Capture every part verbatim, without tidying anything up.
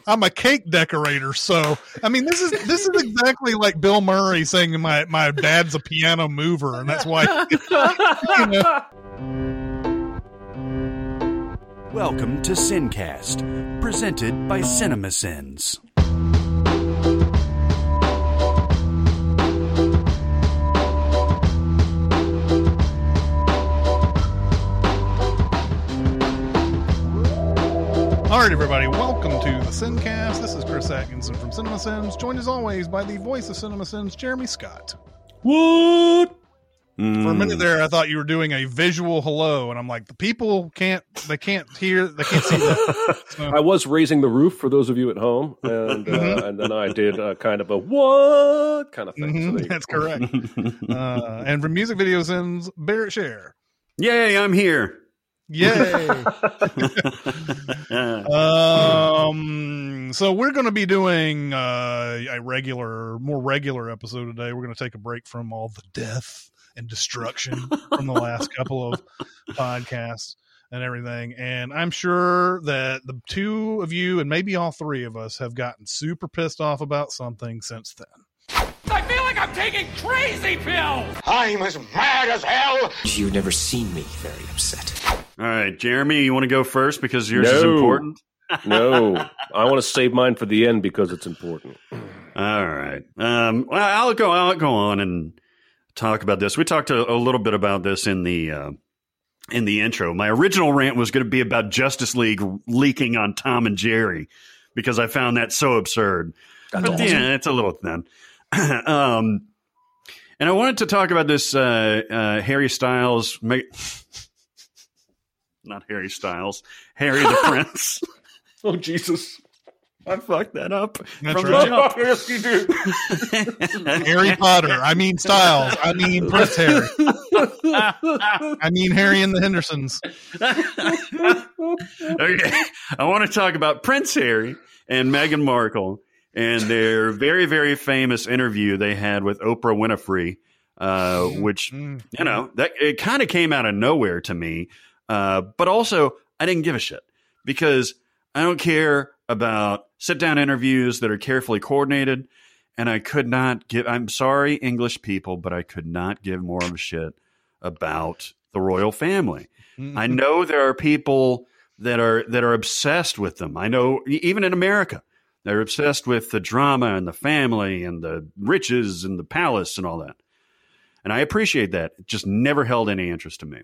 I'm a cake decorator. So, I mean, this is this is exactly like Bill Murray saying my, my dad's a piano mover, and that's why, you know. Welcome to Sincast, presented by CinemaSins. All right, everybody, welcome to the Sincast. This is Chris Atkinson from CinemaSins, joined as always by the voice of CinemaSins, Jeremy Scott. What? Mm. For a minute there, I thought you were doing a visual hello, and I'm like, the people can't, they can't hear, they can't see that. So. I was raising the roof for those of you at home, and uh, mm-hmm. and then I did a kind of a what kind of thing. Mm-hmm. So That's correct. uh, and from Music Video Sins, Barrett Share. Yay, I'm here. Yay. um, so we're going to be doing uh, a regular, more regular episode today. We're going to take a break from all the death and destruction from the last couple of podcasts and everything. And I'm sure that the two of you and maybe all three of us have gotten super pissed off about something since then. I feel like I'm taking crazy pills. I'm as mad as hell. You've never seen me very upset. All right, Jeremy, you want to go first because yours no. is important? No, I want to save mine for the end because it's important. All right. Um, well, I'll go. I'll go on and talk about this. We talked a, a little bit about this in the uh, in the intro. My original rant was going to be about Justice League leaking on Tom and Jerry because I found that so absurd. That's but awesome. Yeah, it's a little thin. um, and I wanted to talk about this uh, uh, Harry Styles. Not Harry Styles, Harry the Prince. Oh, Jesus. I fucked that up. That's from right. the jump. Yes, you do. Harry Potter. I mean Styles. I mean Prince Harry. I mean Harry and the Hendersons. Okay. I want to talk about Prince Harry and Meghan Markle and their very, very famous interview they had with Oprah Winfrey, uh, which, you know, that it kind of came out of nowhere to me. Uh, but also, I didn't give a shit because I don't care about sit-down interviews that are carefully coordinated, and I could not give – I'm sorry, English people, but I could not give more of a shit about the royal family. Mm-hmm. I know there are people that are that are obsessed with them. I know even in America, they're obsessed with the drama and the family and the riches and the palace and all that. And I appreciate that. It just never held any interest to me.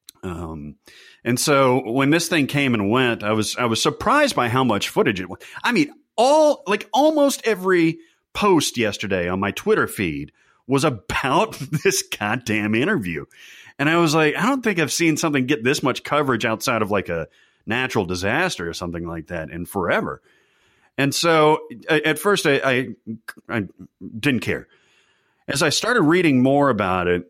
Um, and so when this thing came and went, I was, I was surprised by how much footage it was. I mean, all like almost every post yesterday on my Twitter feed was about this goddamn interview. And I was like, I don't think I've seen something get this much coverage outside of like a natural disaster or something like that in forever. And so at first I, I, I didn't care. As I started reading more about it,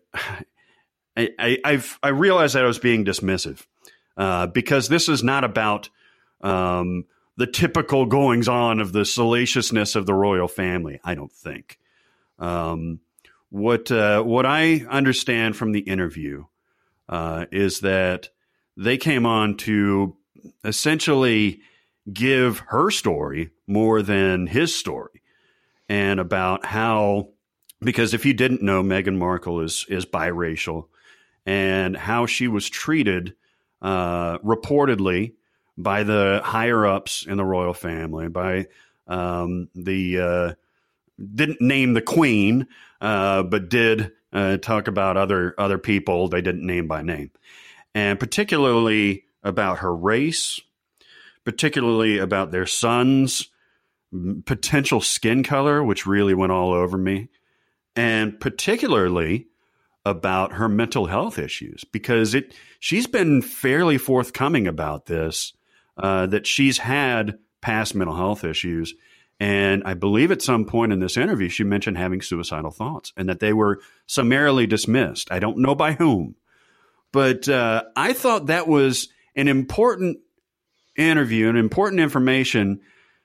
I, I, I've, I realized that I was being dismissive uh, because this is not about um, the typical goings on of the salaciousness of the royal family. I don't think. Um, what uh, what I understand from the interview uh, is that they came on to essentially give her story more than his story, and about how, because if you didn't know, Meghan Markle is is biracial. And how she was treated uh, reportedly by the higher ups in the royal family, by um, the uh, didn't name the queen, uh, but did uh, talk about other other people they didn't name by name, and particularly about her race, particularly about their son's potential skin color, which really went all over me, and particularly about her mental health issues, because it she's been fairly forthcoming about this, uh, that she's had past mental health issues. And I believe at some point in this interview, she mentioned having suicidal thoughts and that they were summarily dismissed. I don't know by whom, but uh, I thought that was an important interview and important information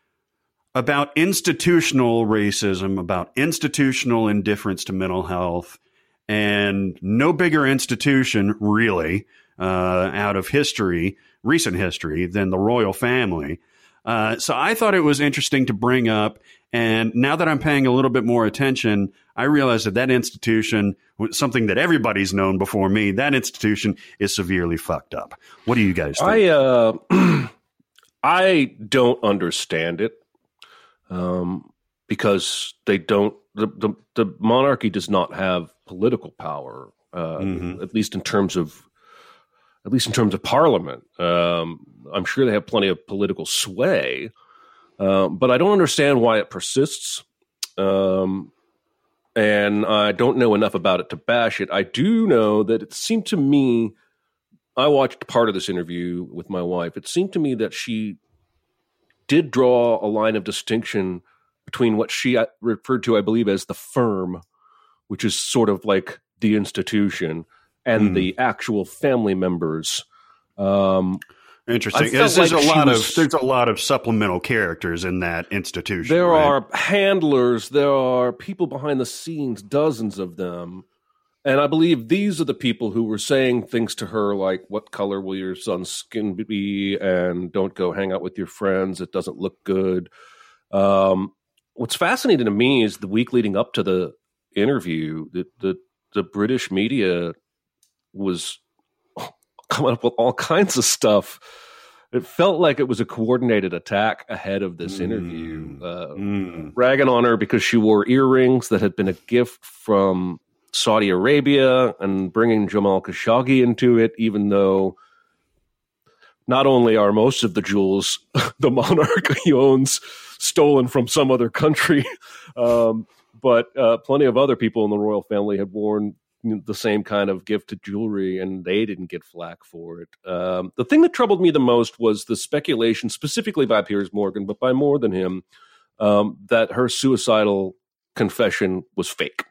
about institutional racism, about institutional indifference to mental health. And no bigger institution, really, uh, out of history, recent history, than the royal family, Uh, so I thought it was interesting to bring up. And now that I'm paying a little bit more attention, I realize that that institution, something that everybody's known before me, that institution is severely fucked up. What do you guys think? I, uh, I don't understand it um, because they don't, the, the, the monarchy does not have political power, uh, mm-hmm. at least in terms of, at least in terms of parliament. Um, I'm sure they have plenty of political sway. Um, but I don't understand why it persists, um, and I don't know enough about it to bash it. I do know that it seemed to me, I watched part of this interview with my wife, it seemed to me that she did draw a line of distinction between what she referred to, I believe, as the firm, which is sort of like the institution, and mm. the actual family members. Um Interesting. There's, like there's a lot was, of there's a lot of supplemental characters in that institution. There right? are handlers. There are people behind the scenes, dozens of them, and I believe these are the people who were saying things to her like, "What color will your son's skin be?" and "Don't go hang out with your friends. It doesn't look good." Um, what's fascinating to me is the week leading up to the interview, the the, the British media was coming up with all kinds of stuff. It felt like it was a coordinated attack ahead of this mm. interview, uh, mm. ragging on her because she wore earrings that had been a gift from Saudi Arabia and bringing Jamal Khashoggi into it, even though not only are most of the jewels the monarch he owns stolen from some other country, um, but uh, plenty of other people in the royal family had worn the same kind of gifted jewelry, and they didn't get flack for it. Um, the thing that troubled me the most was the speculation, specifically by Piers Morgan, but by more than him, um, that her suicidal confession was fake.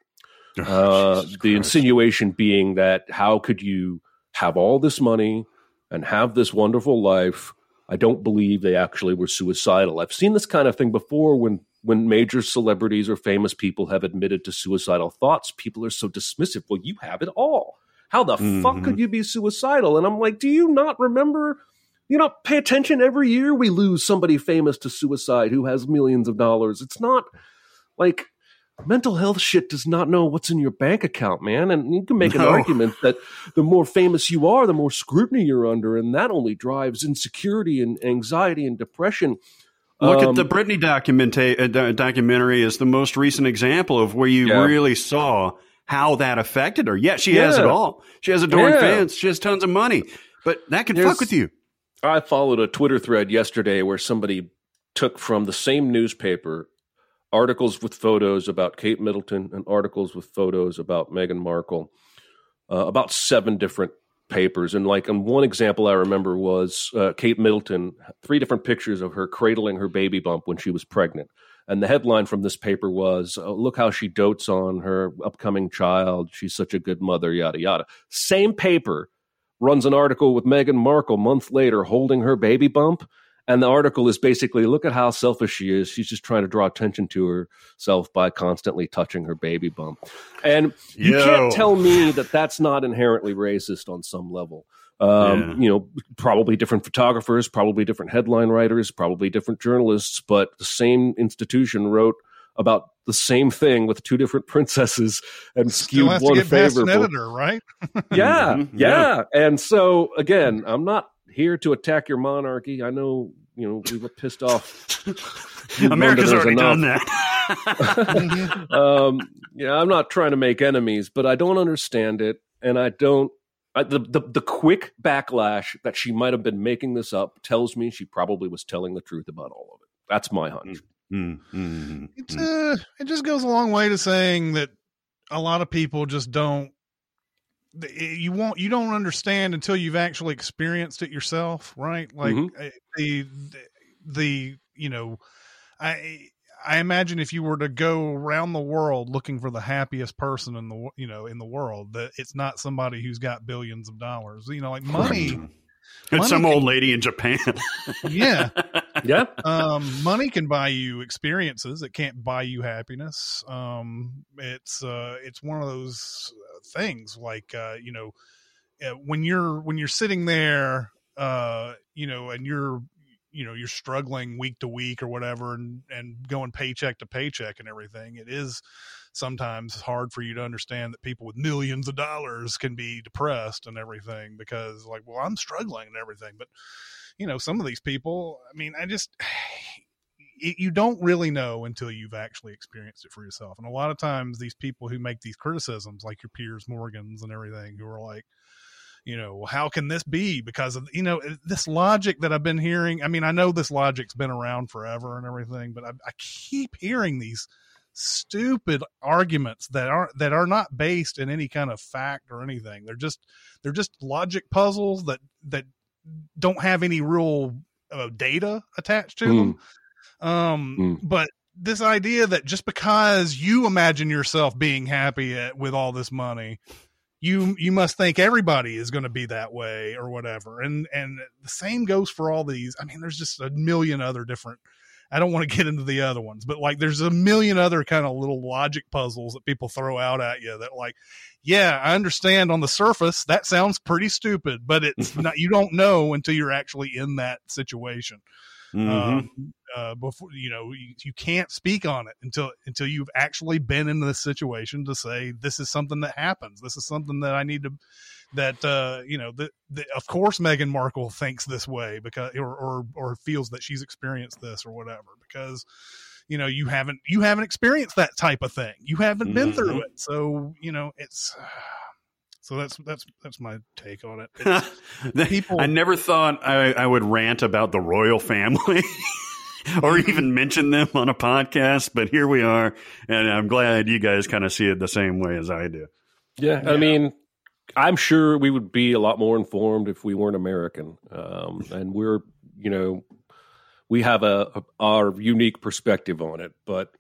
Uh, the insinuation being that how could you have all this money and have this wonderful life? I don't believe they actually were suicidal. I've seen this kind of thing before when When major celebrities or famous people have admitted to suicidal thoughts. People are so dismissive. Well, you have it all. How the mm-hmm. fuck could you be suicidal? And I'm like, do you not remember? You not pay attention? Every year we lose somebody famous to suicide who has millions of dollars. It's not like mental health shit does not know what's in your bank account, man. And you can make no. an argument that the more famous you are, the more scrutiny you're under. And that only drives insecurity and anxiety and depression. Look um, at the Britney documenta- uh, documentary as the most recent example of where you yeah. really saw how that affected her. Yeah, she yeah. has it all. She has adoring yeah. fans. She has tons of money. But that can There's, fuck with you. I followed a Twitter thread yesterday where somebody took from the same newspaper articles with photos about Kate Middleton and articles with photos about Meghan Markle, uh, about seven different papers. And like, and one example I remember was uh, Kate Middleton, three different pictures of her cradling her baby bump when she was pregnant. And the headline from this paper was, oh, look how she dotes on her upcoming child. She's such a good mother, yada, yada. Same paper runs an article with Meghan Markle a month later holding her baby bump. And the article is basically, look at how selfish she is. She's just trying to draw attention to herself by constantly touching her baby bump. And you Yo. can't tell me that that's not inherently racist on some level. Um, yeah. You know, probably different photographers, probably different headline writers, probably different journalists, but the same institution wrote about the same thing with two different princesses and Still skewed has one to get past an favorable. editor, right? yeah, mm-hmm. yeah. And so, again, I'm not here to attack your monarchy. I know, you know, we were pissed off. America's already enough. done that. um, yeah, I'm not trying to make enemies, but I don't understand it. And I don't, I, the, the, the quick backlash that she might have been making this up tells me she probably was telling the truth about all of it. That's my hunch. Mm-hmm. It's, uh, it just goes a long way to saying that a lot of people just don't, you won't, you don't understand until you've actually experienced it yourself, right? Like mm-hmm. the, the, you know, I, I imagine if you were to go around the world looking for the happiest person in the, you know, in the world, that it's not somebody who's got billions of dollars, you know, like money. It's money some can, old lady in Japan. yeah. Yeah. Um, money can buy you experiences. It can't buy you happiness. Um, it's, uh, it's one of those things like, uh, you know, when you're, when you're sitting there, uh, you know, and you're, you know, you're struggling week to week or whatever, and, and going paycheck to paycheck and everything, it is sometimes hard for you to understand that people with millions of dollars can be depressed and everything, because like, well, I'm struggling and everything. But, you know, some of these people, I mean, I just, it, you don't really know until you've actually experienced it for yourself. And a lot of times these people who make these criticisms, like your Piers Morgans and everything, who are like, you know, well, how can this be? Because of, you know, this logic that I've been hearing. I mean, I know this logic's been around forever and everything, but I, I keep hearing these stupid arguments that aren't, that are not based in any kind of fact or anything. They're just, they're just logic puzzles that, that don't have any real uh, data attached to mm. them. Um, mm. But this idea that just because you imagine yourself being happy at, with all this money, you you must think everybody is going to be that way or whatever. And and the same goes for all these. I mean, there's just a million other different, I don't want to get into the other ones, but like there's a million other kind of little logic puzzles that people throw out at you that like, yeah, I understand on the surface that sounds pretty stupid, but it's not, you don't know until you're actually in that situation. Mm-hmm. Um, uh, before, you know, you, you can't speak on it until, until you've actually been in this situation to say, this is something that happens. This is something that I need to, that, uh, you know, that, of course, Meghan Markle thinks this way because, or, or, or feels that she's experienced this or whatever, because, you know, you haven't, you haven't experienced that type of thing. You haven't mm-hmm. been through it. So, you know, it's, uh, so that's, that's, that's my take on it. it people, I never thought I, I would rant about the royal family or even mention them on a podcast, but here we are. And I'm glad you guys kind of see it the same way as I do. Yeah. yeah. I mean, I'm sure we would be a lot more informed if we weren't American. Um, and we're, you know, we have a, a our unique perspective on it, but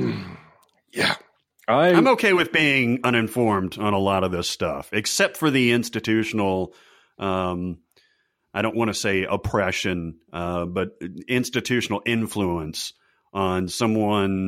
yeah. I, I'm okay with being uninformed on a lot of this stuff, except for the institutional, um, I don't want to say oppression, uh, but institutional influence on someone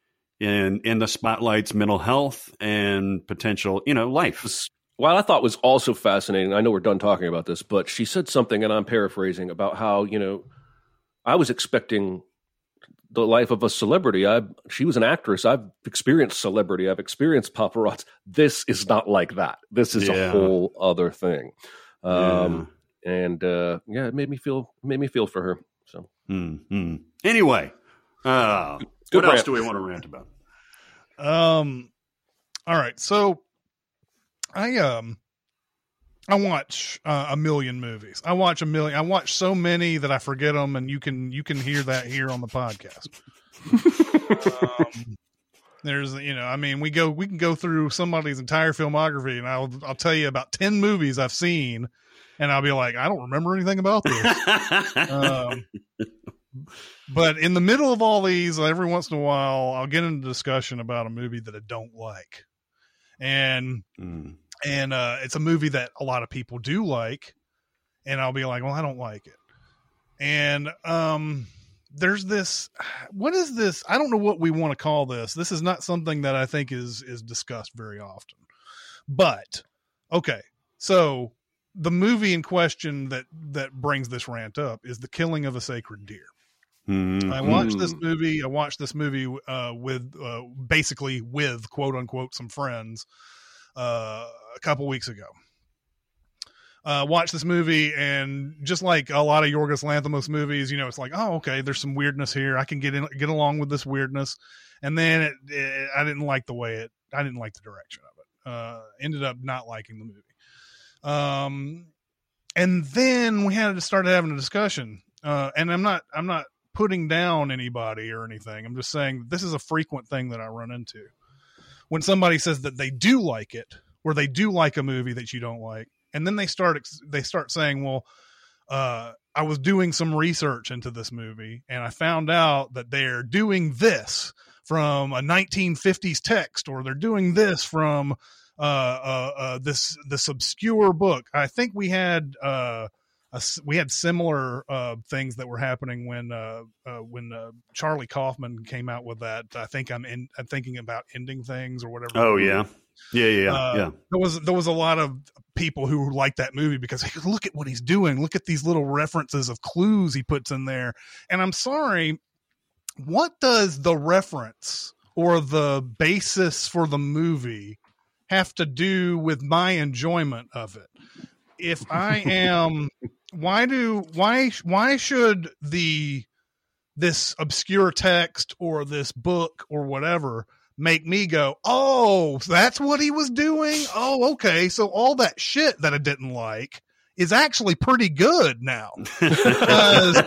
in in the spotlight's mental health and potential, you know, life. What I thought was also fascinating, I know we're done talking about this, but she said something, and I'm paraphrasing, about how, you know, I was expecting the life of a celebrity. I she was an actress. I've experienced celebrity. I've experienced paparazzi. This is not like that. This is yeah. a whole other thing. Um, yeah. And uh, yeah, it made me feel made me feel for her. So mm-hmm. anyway, uh, what rant. else do we want to rant about? Um, all right. So I um. I watch uh, a million movies. I watch a million. I watch so many that I forget them, and you can you can hear that here on the podcast. um, there's, you know, I mean, we go we can go through somebody's entire filmography, and I'll I'll tell you about ten movies I've seen, and I'll be like, I don't remember anything about this. um, but in the middle of all these, every once in a while, I'll get into discussion about a movie that I don't like, and. Mm. And uh, it's a movie that a lot of people do like, and I'll be like, well, I don't like it. And um, there's this, what is this? I don't know what we want to call this. This is not something that I think is is discussed very often. But, okay, so the movie in question that, that brings this rant up is The Killing of a Sacred Deer. Mm-hmm. I watched this movie. I watched this movie uh, with uh, basically with, quote unquote, some friends. Uh, a couple weeks ago, uh, watched this movie, and just like a lot of Yorgos Lanthimos movies, you know, it's like, oh, okay, there's some weirdness here. I can get in, get along with this weirdness. And then it, it, I didn't like the way it, I didn't like the direction of it. Uh, ended up not liking the movie. Um, and then we had to start having a discussion. Uh, and I'm not, I'm not putting down anybody or anything. I'm just saying this is a frequent thing that I run into. When somebody says that they do like it, or they do like a movie that you don't like, and then they start they start saying, well, uh, I was doing some research into this movie, and I found out that they're doing this from a nineteen fifties text, or they're doing this from uh, uh, uh, this this obscure book. I think we had uh, a, we had similar uh, things that were happening when uh, uh, when uh, Charlie Kaufman came out with that. I think I'm in, I'm thinking about ending things or whatever. Oh yeah, Yeah, yeah, yeah. Uh, yeah. There was there was a lot of people who liked that movie because hey, look at what he's doing. Look at these little references of clues he puts in there. And I'm sorry, what does the reference or the basis for the movie have to do with my enjoyment of it? If I am, why do why why should the this obscure text or this book or whatever make me go, oh, that's what he was doing? Oh, okay. So all that shit that I didn't like is actually pretty good now. because,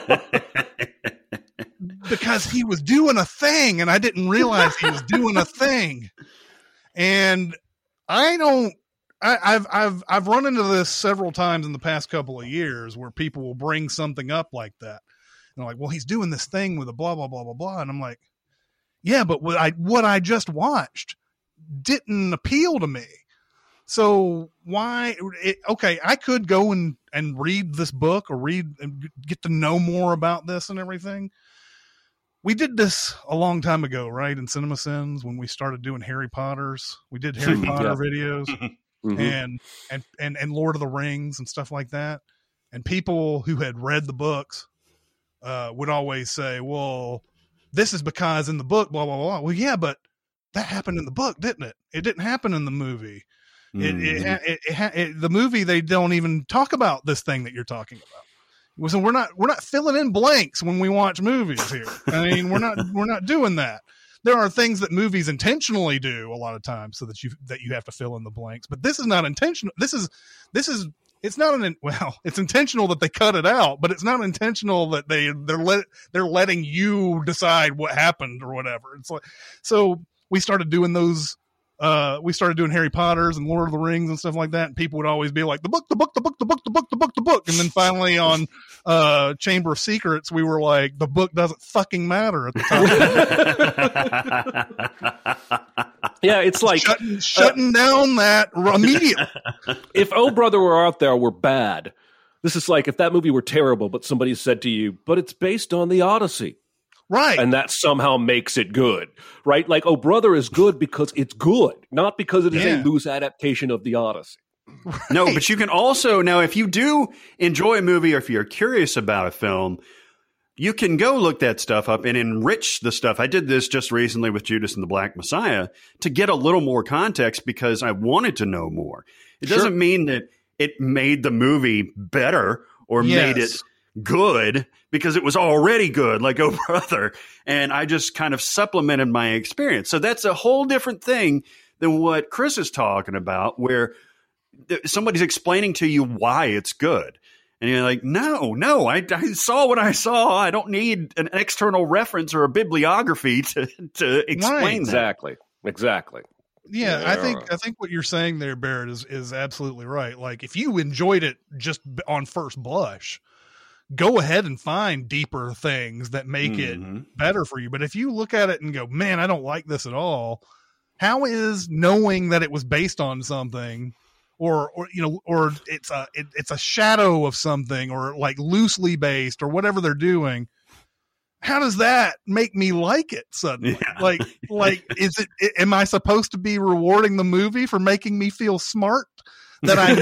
because he was doing a thing and I didn't realize he was doing a thing. And I don't, I, I've, I've, I've run into this several times in the past couple of years where people will bring something up like that. And they're like, well, he's doing this thing with a blah, blah, blah, blah, blah. And I'm like, yeah, but what I what I just watched didn't appeal to me. So why? It, okay, I could go and, and read this book or read and get to know more about this and everything. We did this a long time ago, right? In CinemaSins, when we started doing Harry Potters, we did Harry Potter yeah. videos Mm-hmm. and, and and and Lord of the Rings and stuff like that. And people who had read the books uh, would always say, "Well, this is because in the book, blah, blah, blah." Well, yeah, but that happened in the book, didn't it? It didn't happen in the movie. Mm. It, it, it, it, it, the movie, they don't even talk about this thing that you're talking about. So we're not, we're not filling in blanks when we watch movies here. I mean, we're not, we're not doing that. There are things that movies intentionally do a lot of times so that you, that you have to fill in the blanks, but this is not intentional. This is, this is, it's not an, well, it's intentional that they cut it out, but it's not intentional that they, they're let, they're letting you decide what happened or whatever. It's like, so we started doing those, uh, we started doing Harry Potters and Lord of the Rings and stuff like that. And people would always be like, the book, the book, the book, the book, the book, the book, the book. And then finally on, uh, Chamber of Secrets, we were like, the book doesn't fucking matter at the time. Yeah, it's like shutting, shutting uh, down that immediately. If Oh Brother Were Out There were bad, this is like if that movie were terrible, but somebody said to you, but it's based on the Odyssey. Right. And that somehow makes it good, right? Like Oh Brother is good because it's good, not because it is yeah. a loose adaptation of the Odyssey. Right. No, but you can also, now if you do enjoy a movie or if you're curious about a film, you can go look that stuff up and enrich the stuff. I did this just recently with Judas and the Black Messiah to get a little more context because I wanted to know more. It Sure. doesn't mean that it made the movie better or Yes. made it good because it was already good, like Oh Brother. And I just kind of supplemented my experience. So that's a whole different thing than what Chris is talking about, where th- somebody's explaining to you why it's good. And you're like, no, no, I, I saw what I saw. I don't need an external reference or a bibliography to, to explain Right. that. Exactly. Exactly. Yeah, Yeah. I think I think what you're saying there, Barrett, is is absolutely right. Like if you enjoyed it just b- on first blush, go ahead and find deeper things that make Mhm. it better for you. But if you look at it and go, man, I don't like this at all, how is knowing that it was based on something or, or you know, or it's a it, it's a shadow of something or like loosely based or whatever they're doing, how does that make me like it suddenly? Yeah. Like, like, is it, am I supposed to be rewarding the movie for making me feel smart that I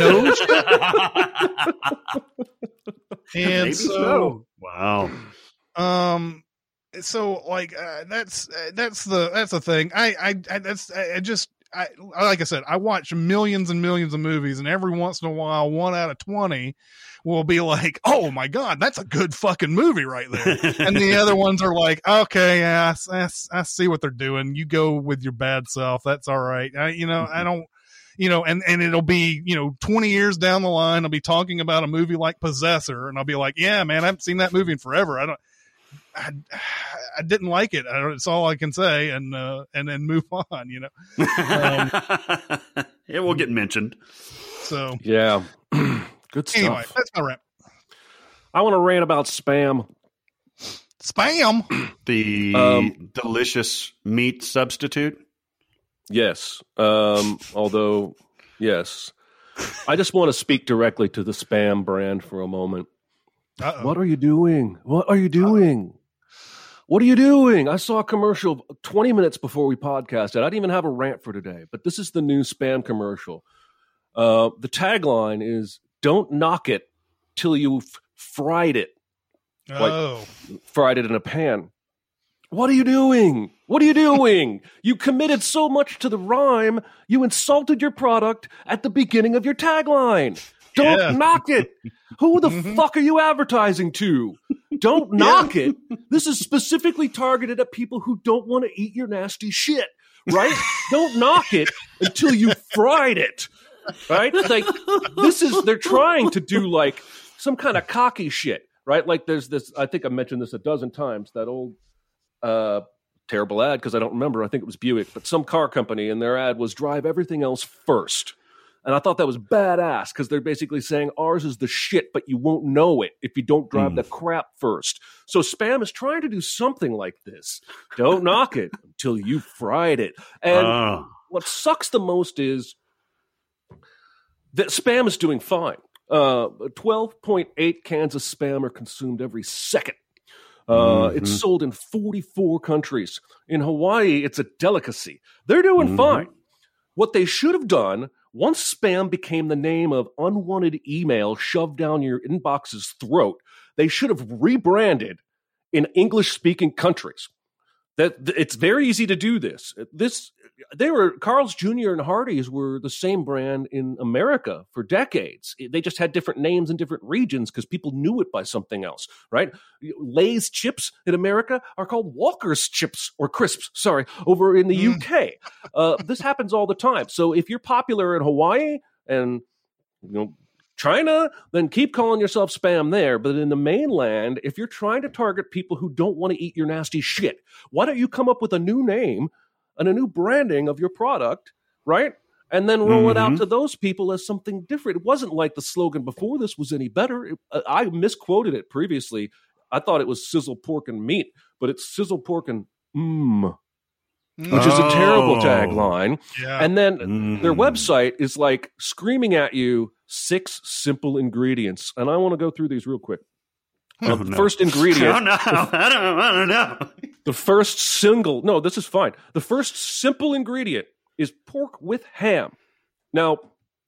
know shit? And Maybe so, wow. um, so like, uh, that's, uh, that's the, that's the thing. I, I, I that's, I, I just, I, like I said, I watch millions and millions of movies and every once in a while, one out of twenty will be like, oh my God, that's a good fucking movie right there. And the other ones are like, okay, yeah, I, I, I see what they're doing. You go with your bad self. That's all right. I, you know, I don't, you know, and, and it'll be, you know, twenty years down the line, I'll be talking about a movie like Possessor and I'll be like, yeah, man, I haven't seen that movie in forever. I don't, I, I didn't like it. I don't, it's all I can say. And, uh, and then move on, you know? Um, It will get mentioned. so Yeah. Good stuff. anyway, that's my rant. I want to rant about Spam. Spam. The Um, delicious meat substitute. Yes. Um, although, yes. I just want to speak directly to the Spam brand for a moment. Uh-oh. What are you doing? What are you doing? What are you doing? I saw a commercial twenty minutes before we podcasted. I didn't even have a rant for today, but this is the new spam commercial. Uh, the tagline is, don't knock it till you've fried it. Oh. Like, fried it in a pan. What are you doing? What are you doing? You committed so much to the rhyme, you insulted your product at the beginning of your tagline. Don't Yeah. knock it. Who the Mhm. fuck are you advertising to? Don't knock it. This is specifically targeted at people who don't want to eat your nasty shit, right? Don't knock it until you fried it, right? Like, this is, they're trying to do like some kind of cocky shit, right? Like there's this, I think I mentioned this a dozen times, that old uh, terrible ad, because I don't remember, I think it was Buick, but some car company, and their ad was drive everything else first. And I thought that was badass, because they're basically saying ours is the shit, but you won't know it if you don't drive mm. the crap first. So spam is trying to do something like this. Don't knock it until you fried it. And uh. what sucks the most is that spam is doing fine. Uh, twelve point eight cans of spam are consumed every second. Uh, mm-hmm. It's sold in forty-four countries. In Hawaii, it's a delicacy. They're doing mm-hmm. fine. What they should have done, once spam became the name of unwanted email shoved down your inbox's throat, they should have rebranded in English-speaking countries. That it's very easy to do this. This they were Carl's Junior and Hardee's were the same brand in America for decades. They just had different names in different regions because people knew it by something else, right? Lay's chips in America are called Walker's chips or crisps, sorry, over in the mm. U K. Uh, this happens all the time. So if you're popular in Hawaii and you know China, then keep calling yourself spam there. But in the mainland, if you're trying to target people who don't want to eat your nasty shit, why don't you come up with a new name and a new branding of your product, right? And then roll mm-hmm. it out to those people as something different. It wasn't like the slogan before this was any better. It, I misquoted it previously. I thought it was sizzle pork and meat, but it's sizzle pork and mmm. Which is a terrible tagline. Yeah. And then Mm. their website is like screaming at you six simple ingredients. And I want to go through these real quick. Oh, uh, the no. first ingredient. Oh, no. I don't, I don't know. The first single. No, this is fine. The first simple ingredient is pork with ham. Now,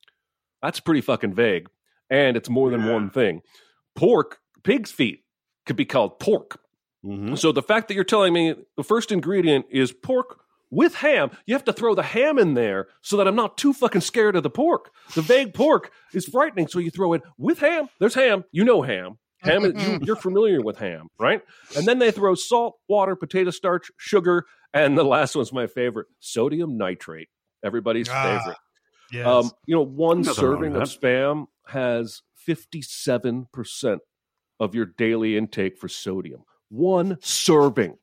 that's pretty fucking vague. And it's more than Yeah. one thing. Pork, pig's feet, could be called pork. Mm-hmm. So the fact that you're telling me the first ingredient is pork with ham, you have to throw the ham in there so that I'm not too fucking scared of the pork. The vague pork is frightening, so you throw it with ham. There's ham. You know ham. Ham, is, you, you're familiar with ham, right? And then they throw salt, water, potato starch, sugar, and the last one's my favorite, sodium nitrate. Everybody's ah, favorite. Yes. Um, you know, one Nothing serving wrong of with spam has fifty-seven percent of your daily intake for sodium. One serving.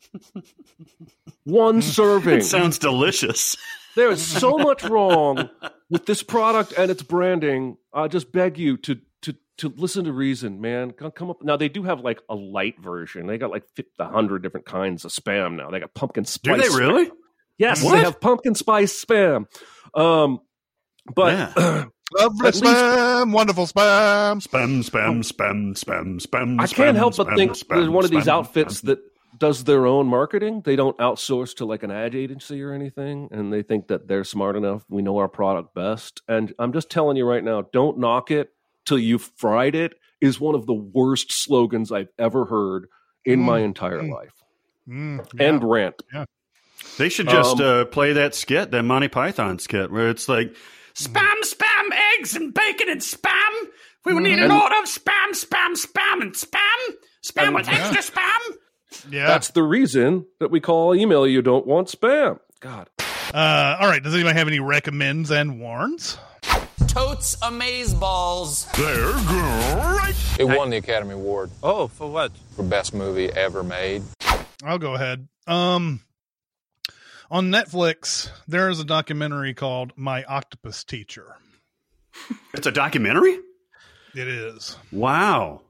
One serving. It sounds delicious. There is so much wrong with this product and its branding. I just beg you to to to listen to reason, man. Come up. Now they do have like a light version. They got like a hundred different kinds of spam now. They got pumpkin spice. Do they really? Spam. Yes, What? they have pumpkin spice spam. Um, but Yeah. Lovely at least- spam, wonderful spam. Spam, spam, spam, spam, spam. I can't spam, help but spam, think spam, there's one of these spam, outfits spam. that does their own marketing. They don't outsource to like an ad agency or anything, and they think that they're smart enough. We know our product best. And I'm just telling you right now, don't knock it till you've fried it is one of the worst slogans I've ever heard in Mm, my entire mm. life. Mm, yeah. And rant. They should just Um, uh, play that skit, that Monty Python skit, where it's like, spam, spam, eggs and bacon and spam. We will need an And- order of spam, spam, spam, and spam. Spam And- with extra spam. Yeah. That's the reason that we call email you don't want spam. God. Uh, all right. Does anybody have any recommends and warns? Totes Amazeballs. They're great. It won the Academy Award Oh, for what? for best movie ever made. I'll go ahead. Um, on Netflix, there is a documentary called My Octopus Teacher. It's a documentary? It is. Wow.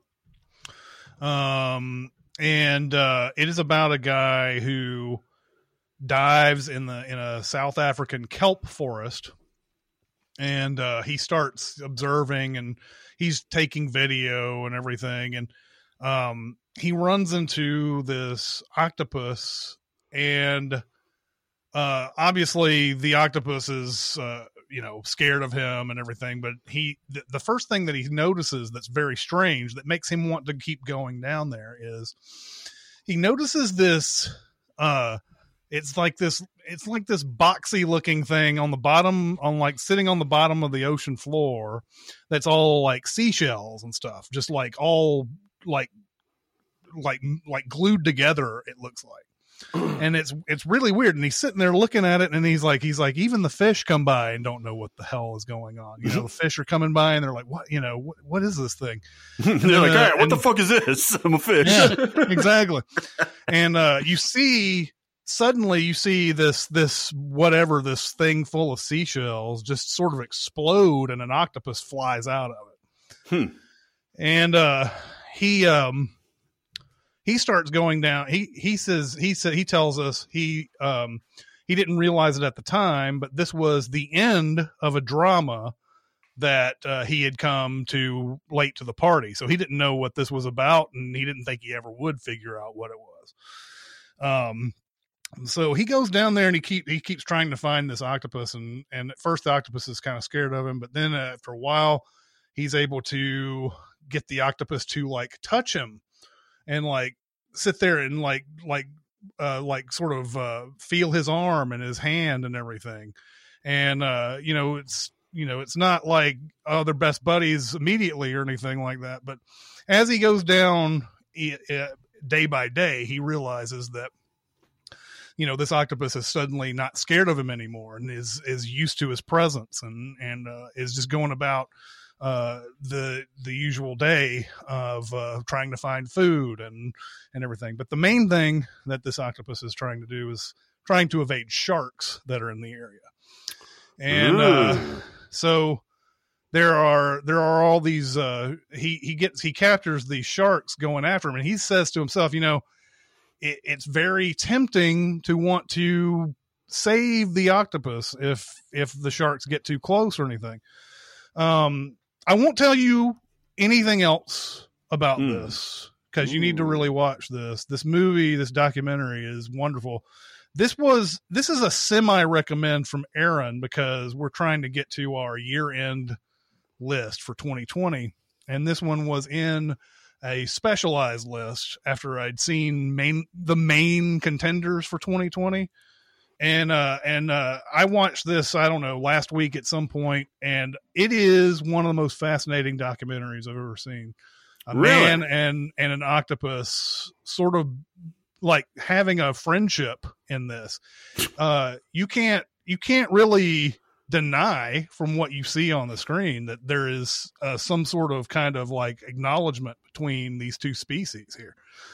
Um, and uh, it is about a guy who dives in the in a South African kelp forest, and uh, he starts observing, and he's taking video and everything. And um, he runs into this octopus, and uh, obviously the octopus is, uh, you know, scared of him and everything. But he, th- the first thing that he notices that's very strange that makes him want to keep going down there is he notices this. Uh, it's like this. It's like this boxy looking thing on the bottom, on like sitting on the bottom of the ocean floor. That's all like seashells and stuff, just like all like like like glued together. It looks like. And it's it's really weird, and he's sitting there looking at it, and he's like he's like even the fish come by and don't know what the hell is going on. You know, the fish are coming by and they're like, what you know what, what is this thing? They're then, like, uh, all right, what and, the fuck is this? I'm a fish. Yeah, exactly. And uh, you see suddenly you see this this whatever this thing full of seashells just sort of explode, and an octopus flies out of it. Hmm. And uh, he um. He starts going down. He he says he said he tells us he um he didn't realize it at the time, but this was the end of a drama that uh, he had come to late to the party. So he didn't know what this was about, and he didn't think he ever would figure out what it was. Um, so he goes down there and he keep he keeps trying to find this octopus, and and at first the octopus is kind of scared of him, but then uh, after a while, he's able to get the octopus to like touch him. And like sit there and like like uh, like sort of uh, feel his arm and his hand and everything, and uh, you know it's you know it's not like oh they're best buddies immediately or anything like that. But as he goes down he, uh, day by day, he realizes that you know this octopus is suddenly not scared of him anymore and is is used to his presence and and uh, is just going about uh the the usual day of uh trying to find food and and everything. But the main thing that this octopus is trying to do is trying to evade sharks that are in the area. And uh so there are there are all these uh he he gets he captures these sharks going after him, and he says to himself, you know it, it's very tempting to want to save the octopus if if the sharks get too close or anything. um I won't tell you anything else about mm. this because you need to really watch this. This movie, this documentary is wonderful. This was, this is a semi recommend from Aaron because we're trying to get to our year end list for twenty twenty. And this one was in a specialized list after I'd seen main, the main contenders for twenty twenty. And, uh, and, uh, I watched this, I don't know, last week at some point, and it is one of the most fascinating documentaries I've ever seen. A really? man and, and an octopus sort of like having a friendship in this. Uh, you can't, you can't really deny from what you see on the screen that there is uh, some sort of kind of like acknowledgement between these two species here.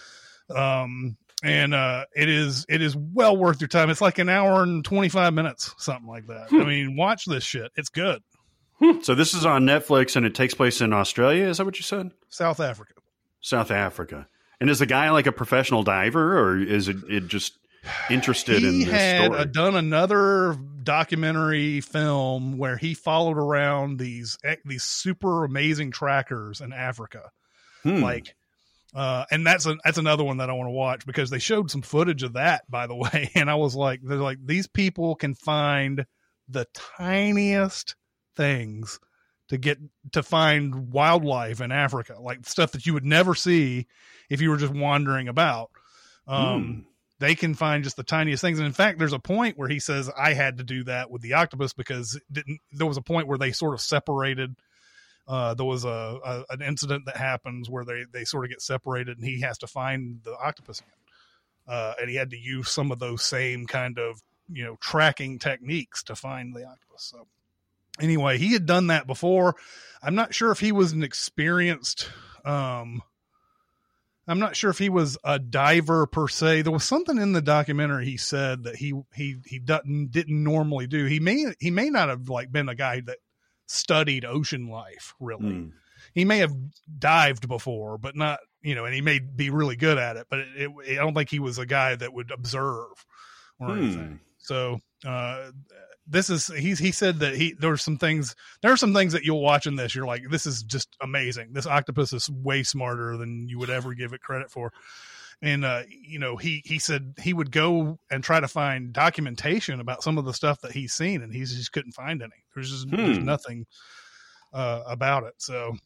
Um, And uh, it is it is well worth your time. It's like an hour and twenty-five minutes, something like that. Hmm. I mean, watch this shit. It's good. So this is on Netflix, and it takes place in Australia. Is that what you said? South Africa. South Africa. And is the guy like a professional diver, or is it, it just interested he in this had story? Uh, done another documentary film where he followed around these these super amazing trackers in Africa, Hmm. like. Uh, and that's a, that's another one that I want to watch because they showed some footage of that, by the way. And I was like, they're like, these people can find the tiniest things to get to find wildlife in Africa, like stuff that you would never see if you were just wandering about. Um, mm. They can find just the tiniest things. And in fact, there's a point where he says, I had to do that with the octopus because it didn't, there was a point where they sort of separated. Uh, there was a, a an incident that happens where they, they sort of get separated and he has to find the octopus again. Uh, and he had to use some of those same kind of, you know, tracking techniques to find the octopus. So anyway, he had done that before. I'm not sure if he was an experienced, um, I'm not sure if he was a diver per se. There was something in the documentary he said that he, he, he doesn't, didn't normally do. He may, he may not have like been a guy that studied ocean life really. Mm. He may have dived before, but not, you know, and he may be really good at it, but it, it, I don't think he was a guy that would observe or Hmm. anything. So uh, this is he's he said that he there are some things there are some things that you'll watch in this. You're like, this is just amazing. This octopus is way smarter than you would ever give it credit for. And uh, you know, he he said he would go and try to find documentation about some of the stuff that he's seen, and he just couldn't find any. There's just Hmm. there's nothing uh, about it. So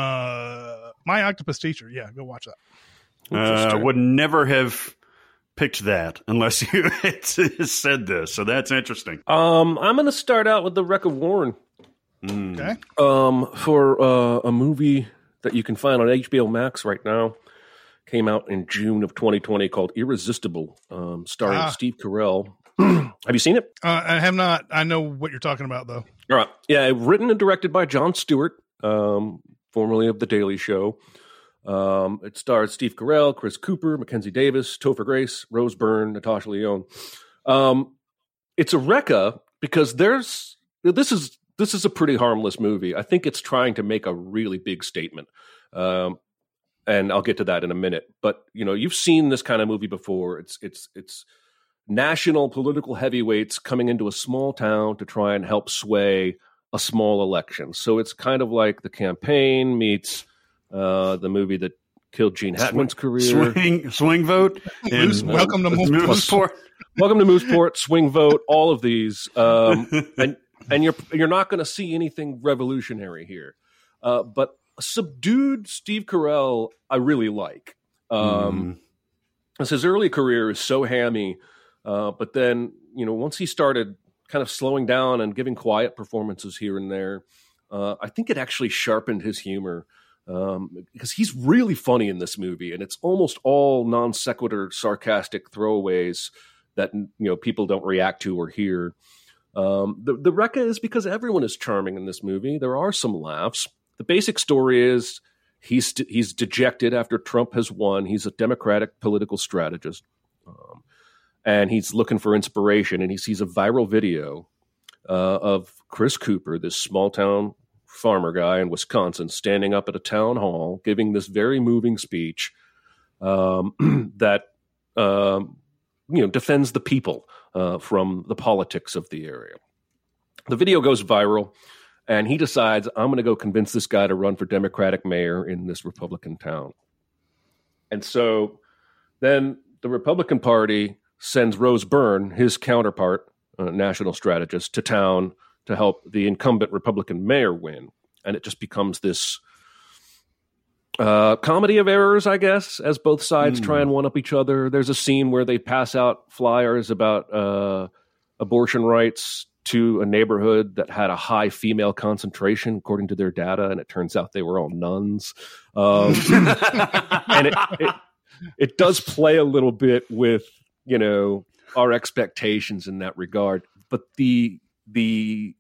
uh, My Octopus Teacher, yeah, go watch that. Uh, would never have picked that unless you had said this. So that's interesting. Um, I'm going to start out with the Wreck of Warren. Mm. Okay. Um, for uh, a movie that you can find on H B O Max right now. Came out in June of twenty twenty called Irresistible, um, starring Ah. Steve Carell. Have you seen it? Uh, I have not. I know what you're talking about, though. All right. Yeah, written and directed by Jon Stewart, um, formerly of The Daily Show. Um, it stars Steve Carell, Chris Cooper, Mackenzie Davis, Topher Grace, Rose Byrne, Natasha Lyonne. Um, it's a Recca because there's this is this is a pretty harmless movie. I think it's trying to make a really big statement. Um, and I'll get to that in a minute. But you know, you've seen this kind of movie before. It's it's it's national political heavyweights coming into a small town to try and help sway a small election. So it's kind of like The Campaign meets uh, the movie that killed Gene Hackman's career. Swing, swing vote. And, Moose- welcome to Moose- Mooseport. Welcome to Mooseport, Swing Vote, all of these, um, and and you're you're not going to see anything revolutionary here. Uh, but subdued Steve Carell, I really like. Um, mm. His early career is so hammy, uh, but then you know once he started kind of slowing down and giving quiet performances here and there, uh, I think it actually sharpened his humor. Um, because he's really funny in this movie, and it's almost all non sequitur, sarcastic throwaways that you know people don't react to or hear. Um, the the Recca is because everyone is charming in this movie. There are some laughs. The basic story is he's he's dejected after Trump has won. He's a Democratic political strategist, um, and he's looking for inspiration. And he sees a viral video uh, of Chris Cooper, this small town farmer guy in Wisconsin, standing up at a town hall giving this very moving speech um, that um, you know defends the people uh, from the politics of the area. The video goes viral, and he decides, I'm going to go convince this guy to run for Democratic mayor in this Republican town. And so then the Republican Party sends Rose Byrne, his counterpart, uh, national strategist, to town to help the incumbent Republican mayor win. And it just becomes this uh, comedy of errors, I guess, as both sides mm. try and one-up each other. There's a scene where they pass out flyers about uh, abortion rights to a neighborhood that had a high female concentration, according to their data, and it turns out they were all nuns. Um, and it, it it does play a little bit with, you know, our expectations in that regard. But the the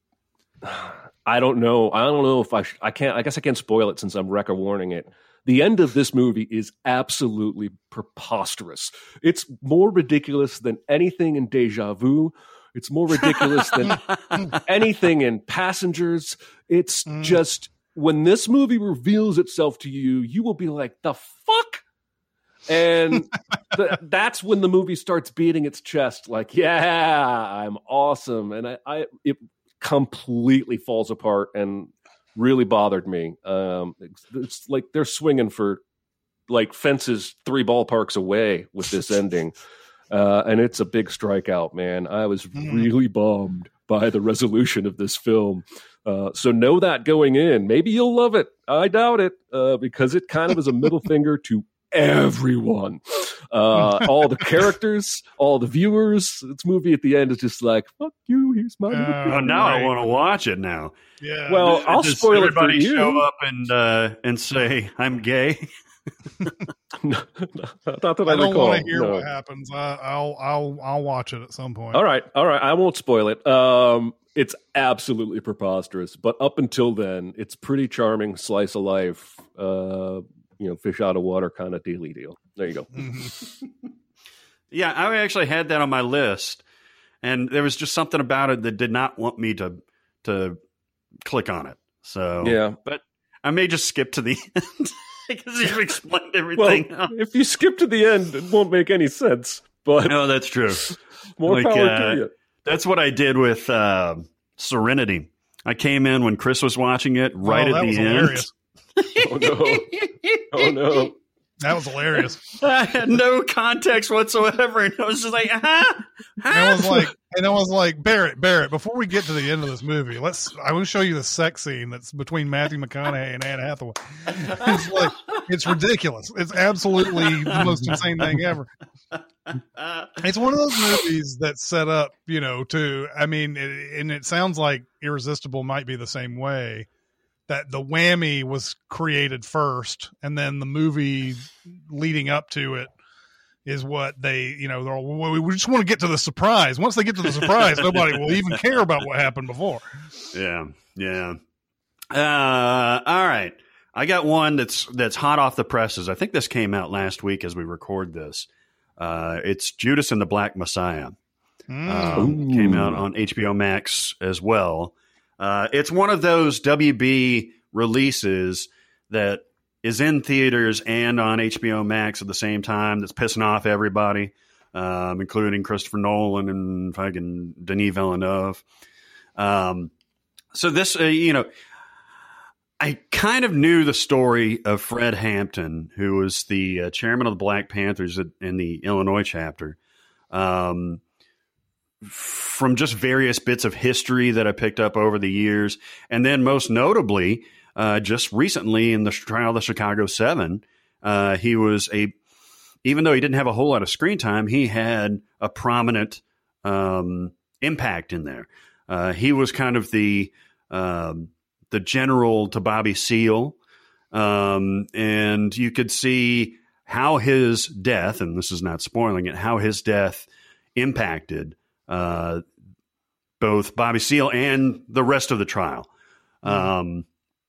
I don't know. I don't know if I sh- I can't. I guess I can't spoil it since I'm Recca warning it. The end of this movie is absolutely preposterous. It's more ridiculous than anything in Deja Vu. It's more ridiculous than anything in Passengers. It's mm. just when this movie reveals itself to you, you will be like, "The fuck." And th- that's when the movie starts beating its chest, like, "Yeah, I'm awesome," and I, I it completely falls apart and really bothered me. Um, it's, it's like they're swinging for like fences three ballparks away with this ending, uh, and it's a big strikeout, man. I was mm. really bummed by the resolution of this film. Uh, so know that going in. Maybe you'll love it. I doubt it, uh, because it kind of is a middle finger to everyone, uh, all the characters, all the viewers. This movie at the end is just like, fuck you, here's my movie. Uh, oh, now right. I want to watch it now. Yeah. Well, Does, I'll does spoil it for everybody you. Show up and uh, and say I'm gay. no, not that I, I don't recall. want to hear no. what happens. I, I'll I'll I'll watch it at some point. All right, all right. I won't spoil it. Um, it's absolutely preposterous, but up until then, it's pretty charming slice of life. Uh, you know, fish out of water kind of dealy deal. There you go. Mm-hmm. Yeah, I actually had that on my list, and there was just something about it that did not want me to to click on it. So yeah, but I may just skip to the end because you've explained everything. Well, if you skip to the end, it won't make any sense. But no, that's true. More like, power uh, to you. That's what I did with uh, Serenity. I came in when Chris was watching it right Oh, at that the was end. hilarious. Oh no! Oh no! That was hilarious. I had no context whatsoever, and I was just like, ah, And I was like, and I was like, Barrett, Barrett. Before we get to the end of this movie, let's. I will show you the sex scene that's between Matthew McConaughey and Anne Hathaway. It's like, it's ridiculous. It's absolutely the most insane thing ever. It's one of those movies that's set up, you know, to. I mean, it, and it sounds like Irresistible might be the same way. That the whammy was created first, and then the movie leading up to it is what they, you know, they're all, well, we just want to get to the surprise. Once they get to the surprise, nobody will even care about what happened before. Yeah, yeah. Uh, all right, I got one that's that's hot off the presses. I think this came out last week as we record this. Uh, it's Judas and the Black Messiah. Mm. Um, came out on H B O Max as well. Uh, it's one of those W B releases that is in theaters and on H B O Max at the same time. That's pissing off everybody, um, including Christopher Nolan and fucking Denis Villeneuve. Um, so this, uh, you know, I kind of knew the story of Fred Hampton, who was the uh, chairman of the Black Panthers in the Illinois chapter. Um, from just various bits of history that I picked up over the years. And then most notably, uh, just recently in the trial of the Chicago Seven, uh, he was a, even though he didn't have a whole lot of screen time, he had a prominent um, impact in there. Uh, he was kind of the, um, the general to Bobby Seale. Um, and you could see how his death, and this is not spoiling it, how his death impacted Uh, both Bobby Seale and the rest of the trial. Um,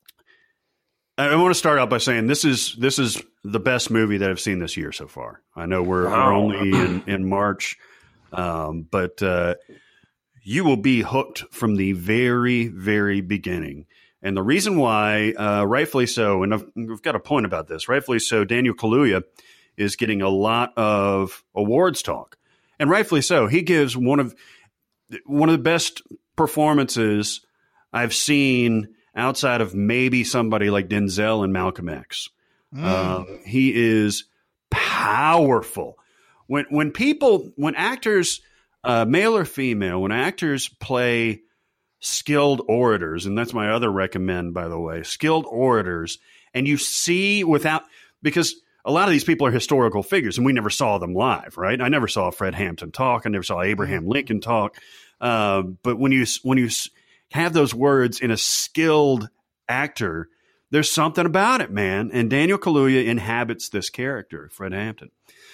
I want to start out by saying this is this is the best movie that I've seen this year so far. I know we're, Wow. we're only in, in March, um, but uh, you will be hooked from the very, very beginning. And the reason why, uh, rightfully so, and I've, I've got a point about this, rightfully so, Daniel Kaluuya is getting a lot of awards talk. And rightfully so. He gives one of one of the best performances I've seen outside of maybe somebody like Denzel and Malcolm X. Mm. Uh, he is powerful. When when people, when actors, uh, male or female, when actors play skilled orators, and that's my other recommend, by the way, skilled orators, and you see without, because a lot of these people are historical figures, and we never saw them live, right? I never saw Fred Hampton talk. I never saw Abraham Lincoln talk. Uh, but when you when you have those words in a skilled actor, there's something about it, man. And Daniel Kaluuya inhabits this character, Fred Hampton.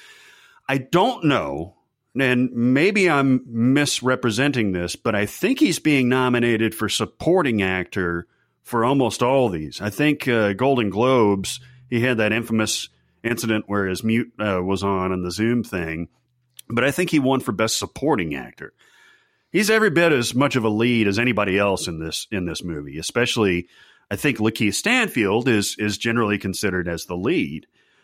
I don't know, and maybe I'm misrepresenting this, but I think he's being nominated for supporting actor for almost all these. I think uh, Golden Globes, he had that infamous incident where his mute uh, was on on the Zoom thing, but I think he won for best supporting actor. He's every bit as much of a lead as anybody else in this in this movie. Especially, I think Lakeith Stanfield is is generally considered as the lead,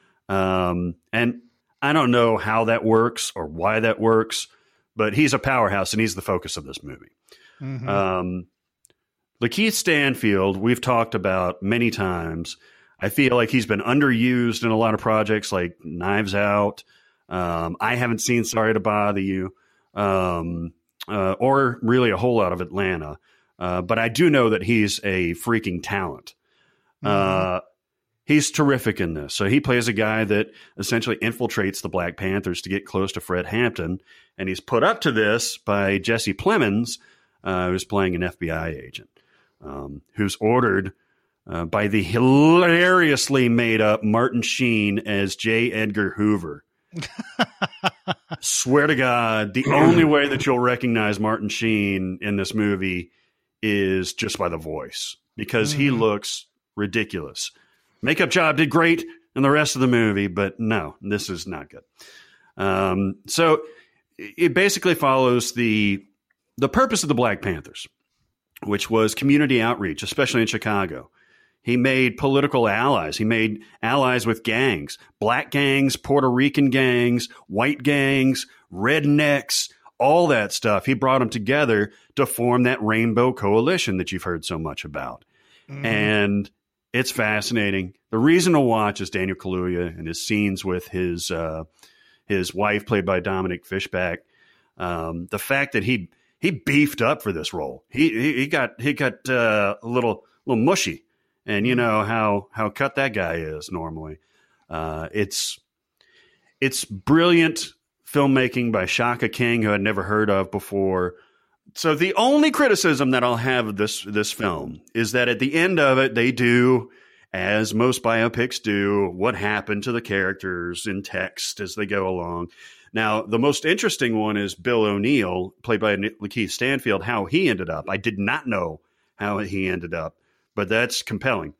um, and I don't know how that works or why that works, but he's a powerhouse and he's the focus of this movie. Mm-hmm. Um, Lakeith Stanfield, we've talked about many times. I feel like he's been underused in a lot of projects like Knives Out. Um, I haven't seen Sorry to Bother You, um, uh, or really a whole lot of Atlanta. Uh, but I do know that he's a freaking talent. Mm-hmm. Uh, he's terrific in this. So he plays a guy that essentially infiltrates the Black Panthers to get close to Fred Hampton. And he's put up to this by Jesse Plemons, uh, who's playing an F B I agent, um, who's ordered Uh, by the hilariously made up Martin Sheen as J. Edgar Hoover. Swear to God, the only way that you'll recognize Martin Sheen in this movie is just by the voice, because mm-hmm. he looks ridiculous. Makeup job did great in the rest of the movie, but no, this is not good. Um, so it basically follows the the purpose of the Black Panthers, which was community outreach, especially in Chicago. He made political allies. He made allies with gangs, black gangs, Puerto Rican gangs, white gangs, rednecks, all that stuff. He brought them together to form that Rainbow Coalition that you've heard so much about. Mm-hmm. And it's fascinating. The reason to watch is Daniel Kaluuya and his scenes with his uh, his wife, played by Dominic Fishback. Um, the fact that he he beefed up for this role. He he, he got he got uh, a little little mushy, and you know how how cut that guy is normally. Uh, it's it's brilliant filmmaking by Shaka King, who I'd never heard of before. So the only criticism that I'll have of this this film is that at the end of it, they do, as most biopics do, what happened to the characters in text as they go along. Now, the most interesting one is Bill O'Neill, played by Lakeith Stanfield, how he ended up. I did not know how he ended up, but that's compelling.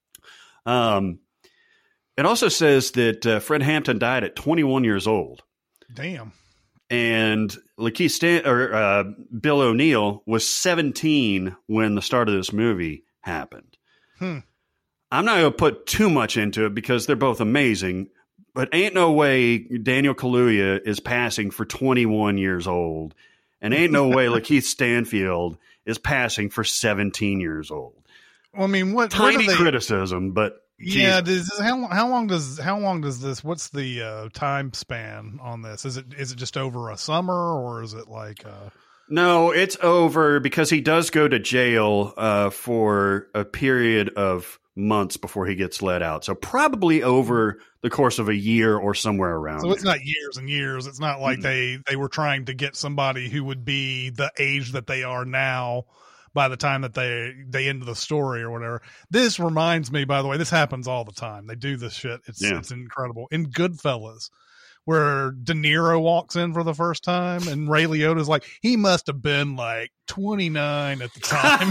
Um, it also says that uh, Fred Hampton died at twenty-one years old. Damn. And Lakeith Stan- or uh, Bill O'Neill was seventeen when the start of this movie happened. Hmm. I'm not going to put too much into it because they're both amazing, but ain't no way Daniel Kaluuya is passing for twenty-one years old, and ain't no way Lakeith Stanfield is passing for seventeen years old. Well, I mean, what tiny what they- criticism, but. Yeah, does, how how long does how long does this? What's the uh, time span on this? Is it is it just over a summer, or is it like? Uh... No, it's over because he does go to jail uh, for a period of months before he gets let out. So probably over the course of a year or somewhere around. So it's there. not years and years. It's not like mm-hmm. they they were trying to get somebody who would be the age that they are now by the time that they they end the story or whatever. This reminds me, by the way, this happens all the time. They do this shit. It's yeah. it's incredible. In Goodfellas, where De Niro walks in for the first time and Ray Liotta's like, he must have been like twenty-nine at the time.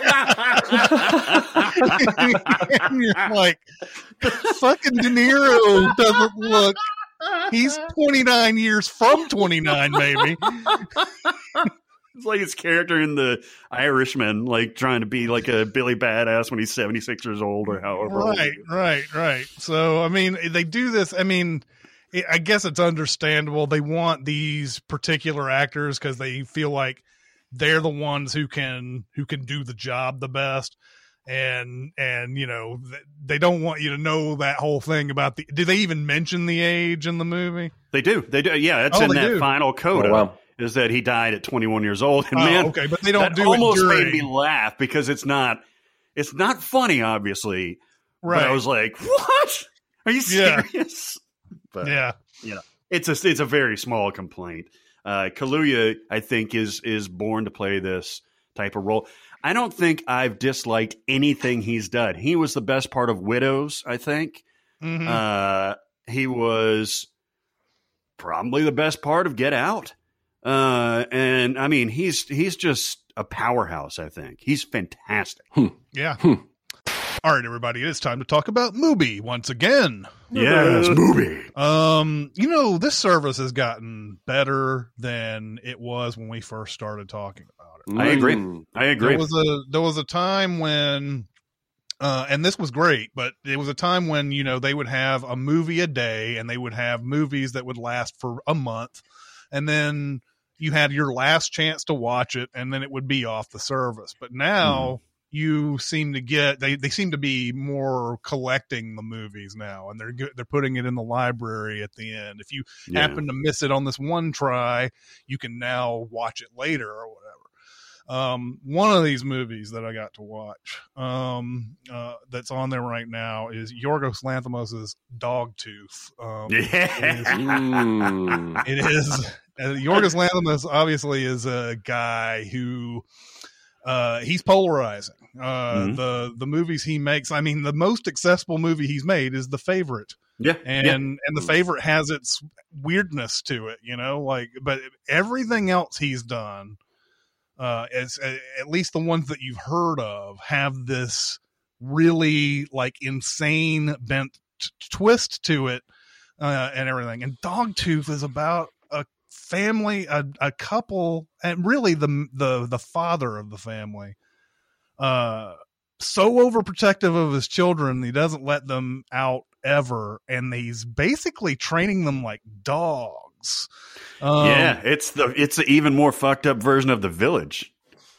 And you're like, fucking De Niro doesn't look, he's twenty-nine years from twenty-nine, maybe. It's like his character in The Irishman, like trying to be like a Billy Badass when he's seventy-six years old or however right, old. Right, right. So, I mean, they do this. I mean, I guess it's understandable. They want these particular actors because they feel like they're the ones who can who can do the job the best. And, and you know, they don't want you to know that whole thing about the – do they even mention the age in the movie? They do. They do. Yeah, it's oh, in that do. final coda. Oh, wow. Is that he died at twenty-one years old. And oh, man, okay, but they don't that do almost it during... made me laugh because it's not, it's not funny, obviously. Right. But I was like, what? Are you serious? Yeah. But, yeah. You know, it's a, it's a very small complaint. Uh, Kaluuya, I think, is, is born to play this type of role. I don't think I've disliked anything he's done. He was the best part of Widows, I think. Mm-hmm. Uh, he was probably the best part of Get Out. Uh, and I mean, he's, he's just a powerhouse. I think he's fantastic. Hmm. Yeah. Hmm. All right, everybody, it is time to talk about Mubi once again. Yes, Mubi. Um, you know, this service has gotten better than it was when we first started talking about it. I agree. I agree. There was a, there was a time when, uh, and this was great, but it was a time when, you know, they would have a movie a day and they would have movies that would last for a month. And then you had your last chance to watch it, and then it would be off the service. But now mm. you seem to get they, they seem to be more collecting the movies now, and they're they're putting it in the library at the end. If you yeah. happen to miss it on this one try, you can now watch it later or whatever. Um, one of these movies that I got to watch um, uh, that's on there right now is Yorgos Lanthimos' Dogtooth. Um, yeah. It is. Mm. It is uh, Yorgos Lanthimos obviously is a guy who uh, he's polarizing. Uh, mm-hmm. The the movies he makes, I mean, the most accessible movie he's made is The Favorite. Yeah, and yeah. and The Favorite has its weirdness to it, you know, like, but everything else he's done. Uh, as uh, at least the ones that you've heard of have this really like insane bent t- twist to it, uh, and everything. And Dogtooth is about a family, a, a couple, and really the the the father of the family, uh, so overprotective of his children he doesn't let them out ever, and he's basically training them like dogs. dogs. Um, yeah, it's the it's the even more fucked up version of The Village.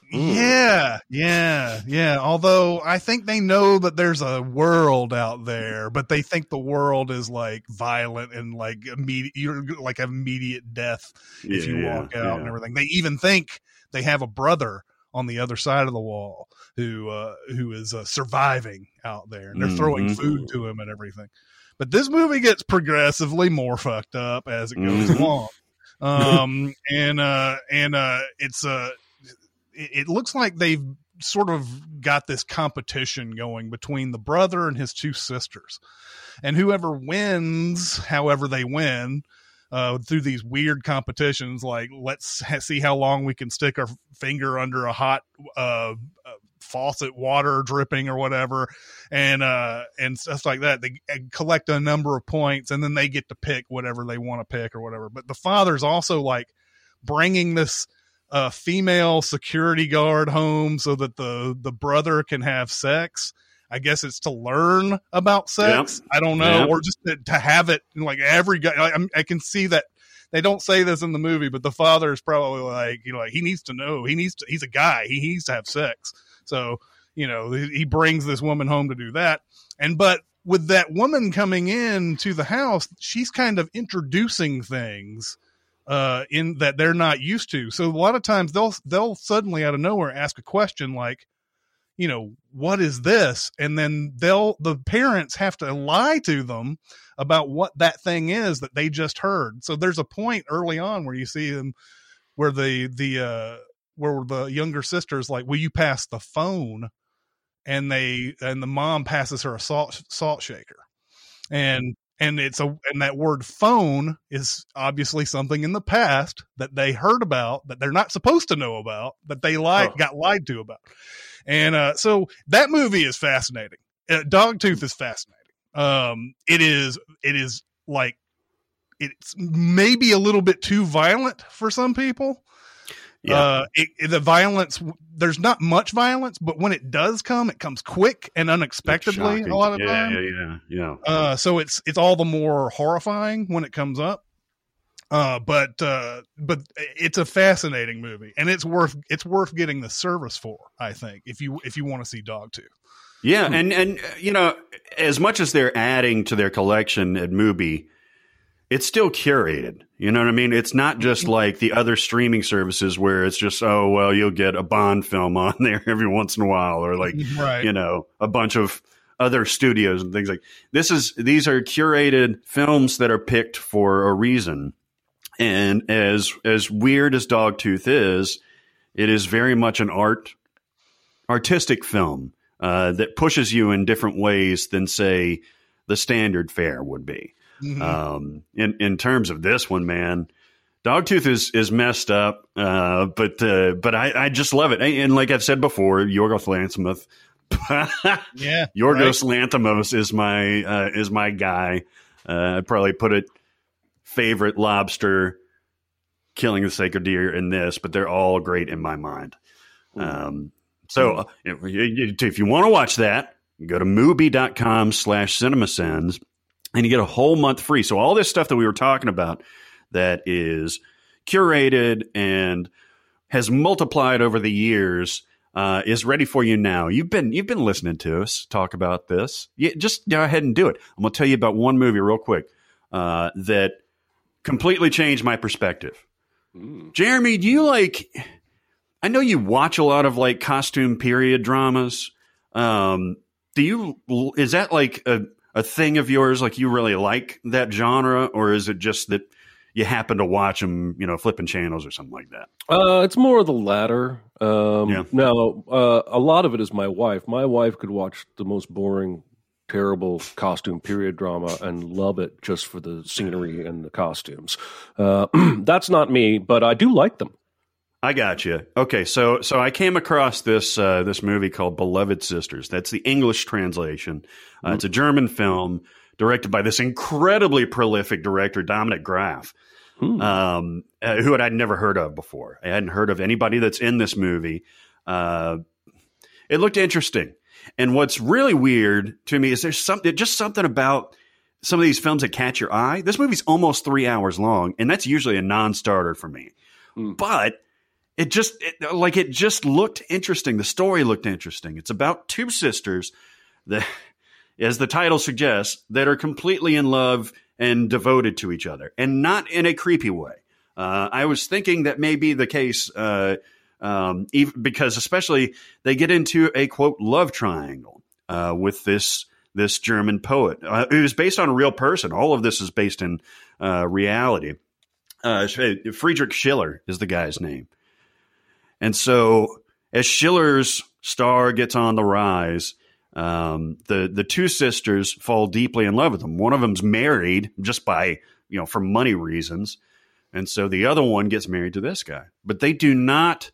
Yeah, yeah, yeah. Although I think they know that there's a world out there, but they think the world is like violent and like immediate, you're like immediate death if Yeah, you walk out yeah. and everything. They even think they have a brother on the other side of the wall who uh, who is uh, surviving out there, and they're throwing Mhm. food to him and everything. But this movie gets progressively more fucked up as it goes Mhm. along, um, and uh, and uh, it's uh, it, it looks like they've sort of got this competition going between the brother and his two sisters, and whoever wins, however they win. Uh, through these weird competitions, like let's ha- see how long we can stick our finger under a hot uh, uh, faucet, water dripping or whatever, and uh, and stuff like that. They collect a number of points, and then they get to pick whatever they want to pick or whatever. But the father's also like bringing this uh, female security guard home so that the the brother can have sex. I guess it's to learn about sex. Yep. I don't know, Yep. or just to, to have it. Like every guy, I, I'm- I can see that they don't say this in the movie, but the father is probably like, you know, like he needs to know. He needs to. He's a guy. He needs to have sex. So you know, he he brings this woman home to do that. And but with that woman coming in to the house, she's kind of introducing things uh, in that they're not used to. So a lot of times they'll they'll suddenly out of nowhere ask a question like, you know, what is this? And then they'll, the parents have to lie to them about what that thing is that they just heard. So there's a point early on where you see them where the, the, uh, where the younger sister's like, will you pass the phone? And they, and the mom passes her a salt, salt shaker. And, and it's a, and that word phone is obviously something in the past that they heard about that they're not supposed to know about, that they lied, Oh. got lied to about. And uh, so that movie is fascinating. Uh, Dogtooth is fascinating. Um, it is, it is like, it's maybe a little bit too violent for some people. Yeah. Uh, it, it- the violence, there's not much violence, but when it does come, it comes quick and unexpectedly Shocking. a lot of yeah, time. Yeah, yeah, yeah. Uh, so it's it's all the more horrifying when it comes up. Uh, but uh, but it's a fascinating movie, and it's worth it's worth getting the service for. I think if you if you want to see Dogtooth. Yeah, and and uh, you know, as much as they're adding to their collection at Mubi, it's still curated. You know what I mean? It's not just like the other streaming services where it's just, oh, well, you'll get a Bond film on there every once in a while, or like, Right. you know, a bunch of other studios and things like this. Is these are curated films that are picked for a reason. And as as weird as Dogtooth is, it is very much an art artistic film uh, that pushes you in different ways than, say, the standard fare would be. Mhm. Um, in in terms of this one, man, Dogtooth is is messed up, uh, but uh, but I, I just love it. And like I've said before, Yorgos Lanthimos, Yeah, Yorgos Lanthimos is my uh, is my guy. Uh, I'd probably put it favorite lobster, Killing the Sacred Deer in this, but they're all great in my mind. Um, so uh, if, you- if you want to watch that, go to Mubi.com slash CinemaSins and you get a whole month free. So all this stuff that we were talking about that is curated and has multiplied over the years uh, is ready for you now. You've been you've been listening to us talk about this. Yeah, just go ahead and do it. I'm going to tell you about one movie real quick uh, that completely changed my perspective. Jeremy, do you like, I know you watch a lot of like costume period dramas. Um, do you, is that like a, a thing of yours? Like you really like that genre, or is it just that you happen to watch them, you know, flipping channels or something like that? Uh, it's more of the latter. Um, Yeah. No, uh, a lot of it is my wife. My wife could watch the most boring, terrible costume period drama and love it just for the scenery and the costumes. Uh, that's not me, but I do like them. I got you. Okay, so so I came across this uh, this movie called Beloved Sisters. That's the English translation. Uh, It's a German film directed by this incredibly prolific director, Dominic Graf, Hmm. um, uh, who I'd never heard of before. I hadn't heard of anybody that's in this movie. Uh, it looked interesting. And what's really weird to me is there's something, just something about some of these films that catch your eye. This movie's almost three hours long, and that's usually a non-starter for me. Mm. But it just it, like it just looked interesting. The story looked interesting. It's about two sisters that, as the title suggests, that are completely in love and devoted to each other, and not in a creepy way. Uh, I was thinking that may be the case, uh, um, even because especially they get into a quote love triangle uh, with this this German poet. Uh, it was based on a real person. All of this is based in uh, reality. Uh, Friedrich Schiller is the guy's name, and so as Schiller's star gets on the rise, um, the the two sisters fall deeply in love with him. One of them's married just by you know for money reasons. And so the other one gets married to this guy, but they do not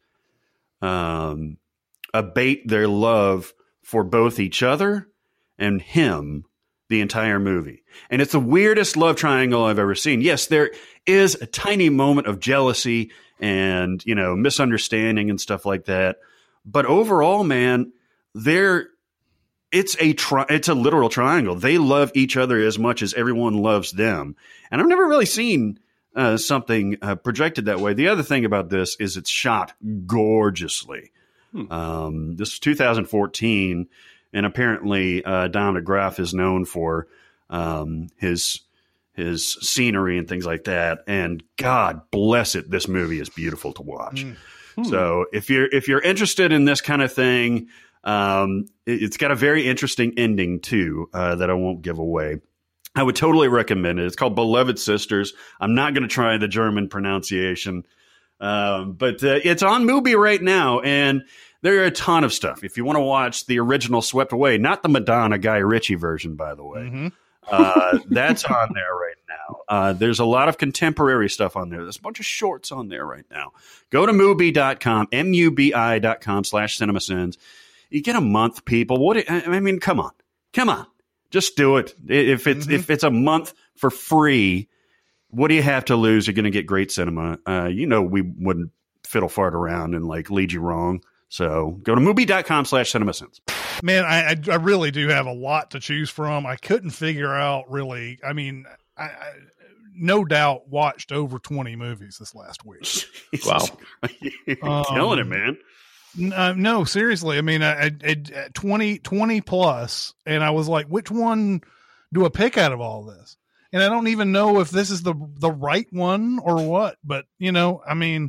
um, abate their love for both each other and him the entire movie. And it's the weirdest love triangle I've ever seen. Yes, there is a tiny moment of jealousy and, you know, misunderstanding and stuff like that. But overall, man, they're it's a tri- it's a literal triangle. They love each other as much as everyone loves them. And I've never really seen Uh, something uh, projected that way. The other thing about this is it's shot gorgeously. Hmm. Um, this is two thousand fourteen, and apparently uh, Dominic Graff is known for um, his his scenery and things like that. And God bless it, this movie is beautiful to watch. Hmm. So if you're if you're interested in this kind of thing, um, it, it's got a very interesting ending too uh, that I won't give away. I would totally recommend it. It's called Beloved Sisters. I'm not going to try the German pronunciation, um, but uh, it's on Mubi right now, and there are a ton of stuff. If you want to watch the original Swept Away, not the Madonna Guy Ritchie version, by the way, mm-hmm. uh, that's on there right now. Uh, there's a lot of contemporary stuff on there. There's a bunch of shorts on there right now. Go to Mubi dot com, M U B I dot com slash CinemaSins. You get a month, people. What? I mean, come on. Come on. Just do it. If it's mm-hmm. if it's a month for free, what do you have to lose? You're going to get great cinema. Uh, you know we wouldn't fiddle fart around and like lead you wrong. So go to Mubi dot com slash CinemaSins. Man, I I really do have a lot to choose from. I couldn't figure out really. I mean, I, I no doubt watched over twenty movies this last week. Wow, you're um, killing it, man. Uh, no, seriously. I mean, I, I, I, twenty, twenty plus, and I was like, which one do I pick out of all this? And I don't even know if this is the the right one or what. But you know, I mean,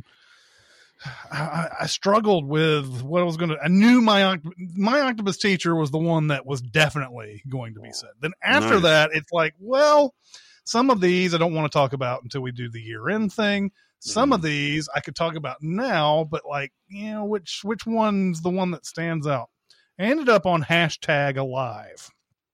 I, I struggled with what I was going to. I knew my my Octopus Teacher was the one that was definitely going to be said. Then after nice. that, it's like, well, some of these I don't want to talk about until we do the year end thing. Some of these I could talk about now, but like, you know, which which one's the one that stands out? I ended up on hashtag alive.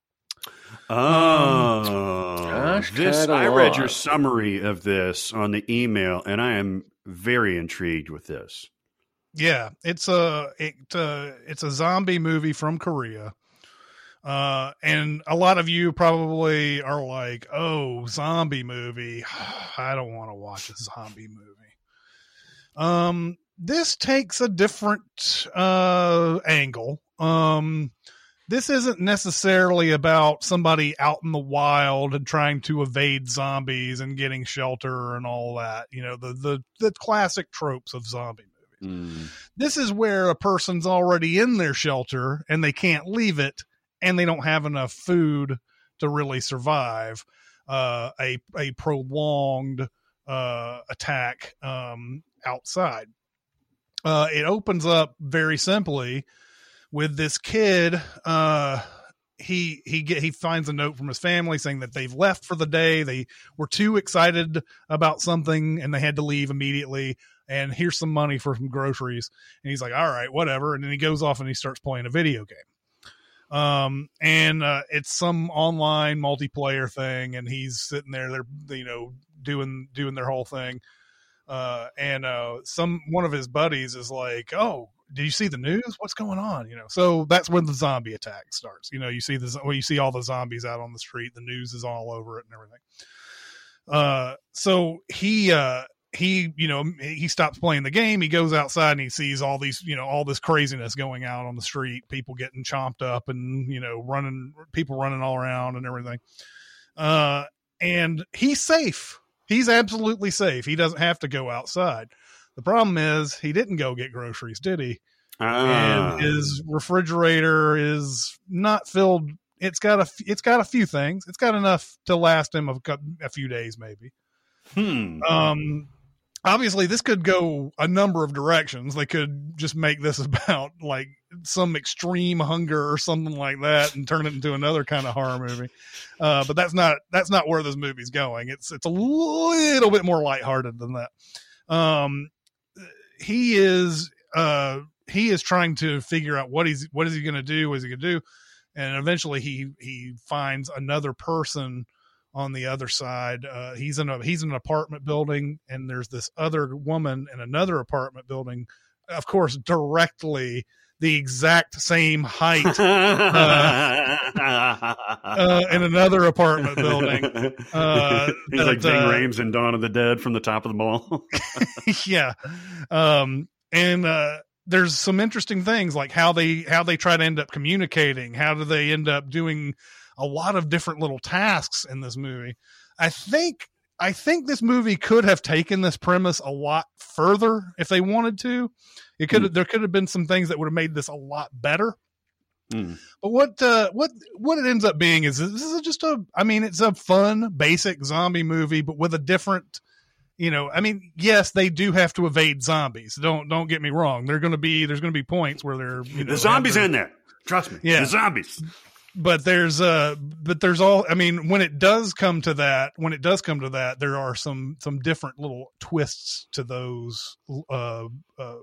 Oh, um, this, I read your summary of this on the email, and I am very intrigued with this. Yeah, it's a it uh, it's a zombie movie from Korea. Uh, and a lot of you probably are like, oh, zombie movie. I don't want to watch a zombie movie. Um, this takes a different, uh, angle. Um, this isn't necessarily about somebody out in the wild and trying to evade zombies and getting shelter and all that, you know, the, the, the classic tropes of zombie movies. Mm. This is where a person's already in their shelter and they can't leave it, and they don't have enough food to really survive uh, a a prolonged uh, attack um, outside. Uh, it opens up very simply with this kid. Uh, he he get, he finds a note from his family saying that they've left for the day. They were too excited about something and they had to leave immediately. And here's some money for some groceries. And he's like, all right, whatever. And then he goes off and he starts playing a video game. Um, and, uh, it's some online multiplayer thing, and he's sitting there, they're, you know, doing, doing their whole thing. Uh, and, uh, some, one of his buddies is like, oh, did you see the news? What's going on? You know, so that's when the zombie attack starts. You know, you see the, well, you see all the zombies out on the street, the news is all over it and everything. Uh, so he, uh, he, you know, he stops playing the game. He goes outside and he sees all these, you know, all this craziness going out on the street, people getting chomped up and, you know, running, people running all around and everything. Uh, and he's safe. He's absolutely safe. He doesn't have to go outside. The problem is he didn't go get groceries, did he? Ah. And his refrigerator is not filled. It's got a, it's got a few things. It's got enough to last him a, a few days, maybe. Hmm. Um, obviously this could go a number of directions. They could just make this about like some extreme hunger or something like that and turn it into another kind of horror movie. Uh, but that's not, that's not where this movie's going. It's, it's a little bit more lighthearted than that. Um, he is, uh, he is trying to figure out what he's, what is he going to do? What is he going to do? And eventually he, he finds another person on the other side. Uh, he's in a, he's in an apartment building, and there's this other woman in another apartment building, of course, directly the exact same height, uh, uh, in another apartment building. Uh, he's that, like Ving uh, Rhames in Dawn of the Dead from the top of the mall. yeah. Um, and, uh, there's some interesting things like how they, how they try to end up communicating. How do they end up doing a lot of different little tasks in this movie? I think, I think this movie could have taken this premise a lot further if they wanted to. It could have, mm. there could have been some things that would have made this a lot better. Mm. But what, uh, what, what it ends up being is this is just a, I mean, it's a fun, basic zombie movie, but with a different, you know, I mean, yes, they do have to evade zombies. Don't, don't get me wrong. They're going to be, there's going to be points where they're, you know, the zombies their, in there. Trust me. Yeah. The zombies. But there's uh but there's all I mean when it does come to that when it does come to that there are some some different little twists to those uh uh,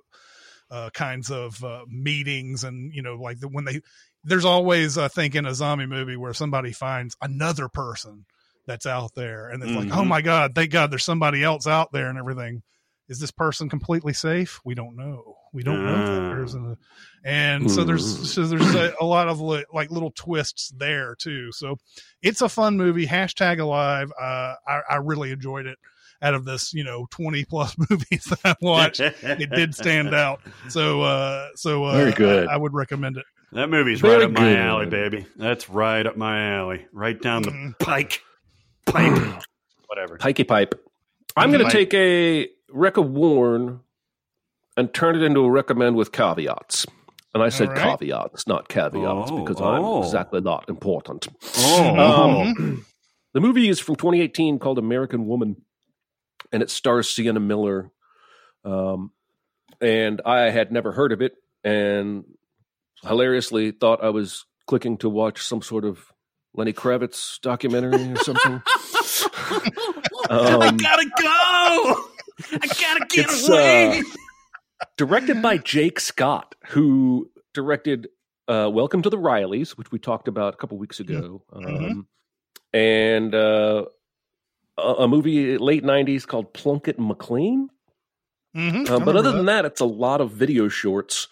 uh kinds of uh, meetings, and you know like the, when they there's always I think in a zombie movie where somebody finds another person that's out there and it's mm-hmm. like, oh my god, thank God there's somebody else out there and everything. Is this person completely safe? We don't know. We don't know that person. And so there's so there's a, a lot of li- like little twists there too. So it's a fun movie. Hashtag alive. Uh, I, I really enjoyed it. Out of this, you know, twenty plus movies that I watched, it did stand out. So, uh, so uh, very good. I, I would recommend it. That movie's very right up my good. alley, baby. That's right up my alley. Right down the mm. pike. Pipe. Whatever. Pikey pipe. I'm going to take a Recca Warn and turn it into a recommend with caveats. And I said right. caveats, not caveats, oh, because oh. I'm exactly not important. Oh. Um, the movie is from twenty eighteen called American Woman, and it stars Sienna Miller. Um, and I had never heard of it, and hilariously thought I was clicking to watch some sort of Lenny Kravitz documentary or something. um, I gotta go! I gotta get it's, away! Uh, directed by Jake Scott, who directed uh, Welcome to the Rileys, which we talked about a couple weeks ago, mm-hmm. um, and uh, a, a movie late nineties called Plunkett McLean. Mm-hmm. Uh, but other that. than that, it's a lot of video shorts.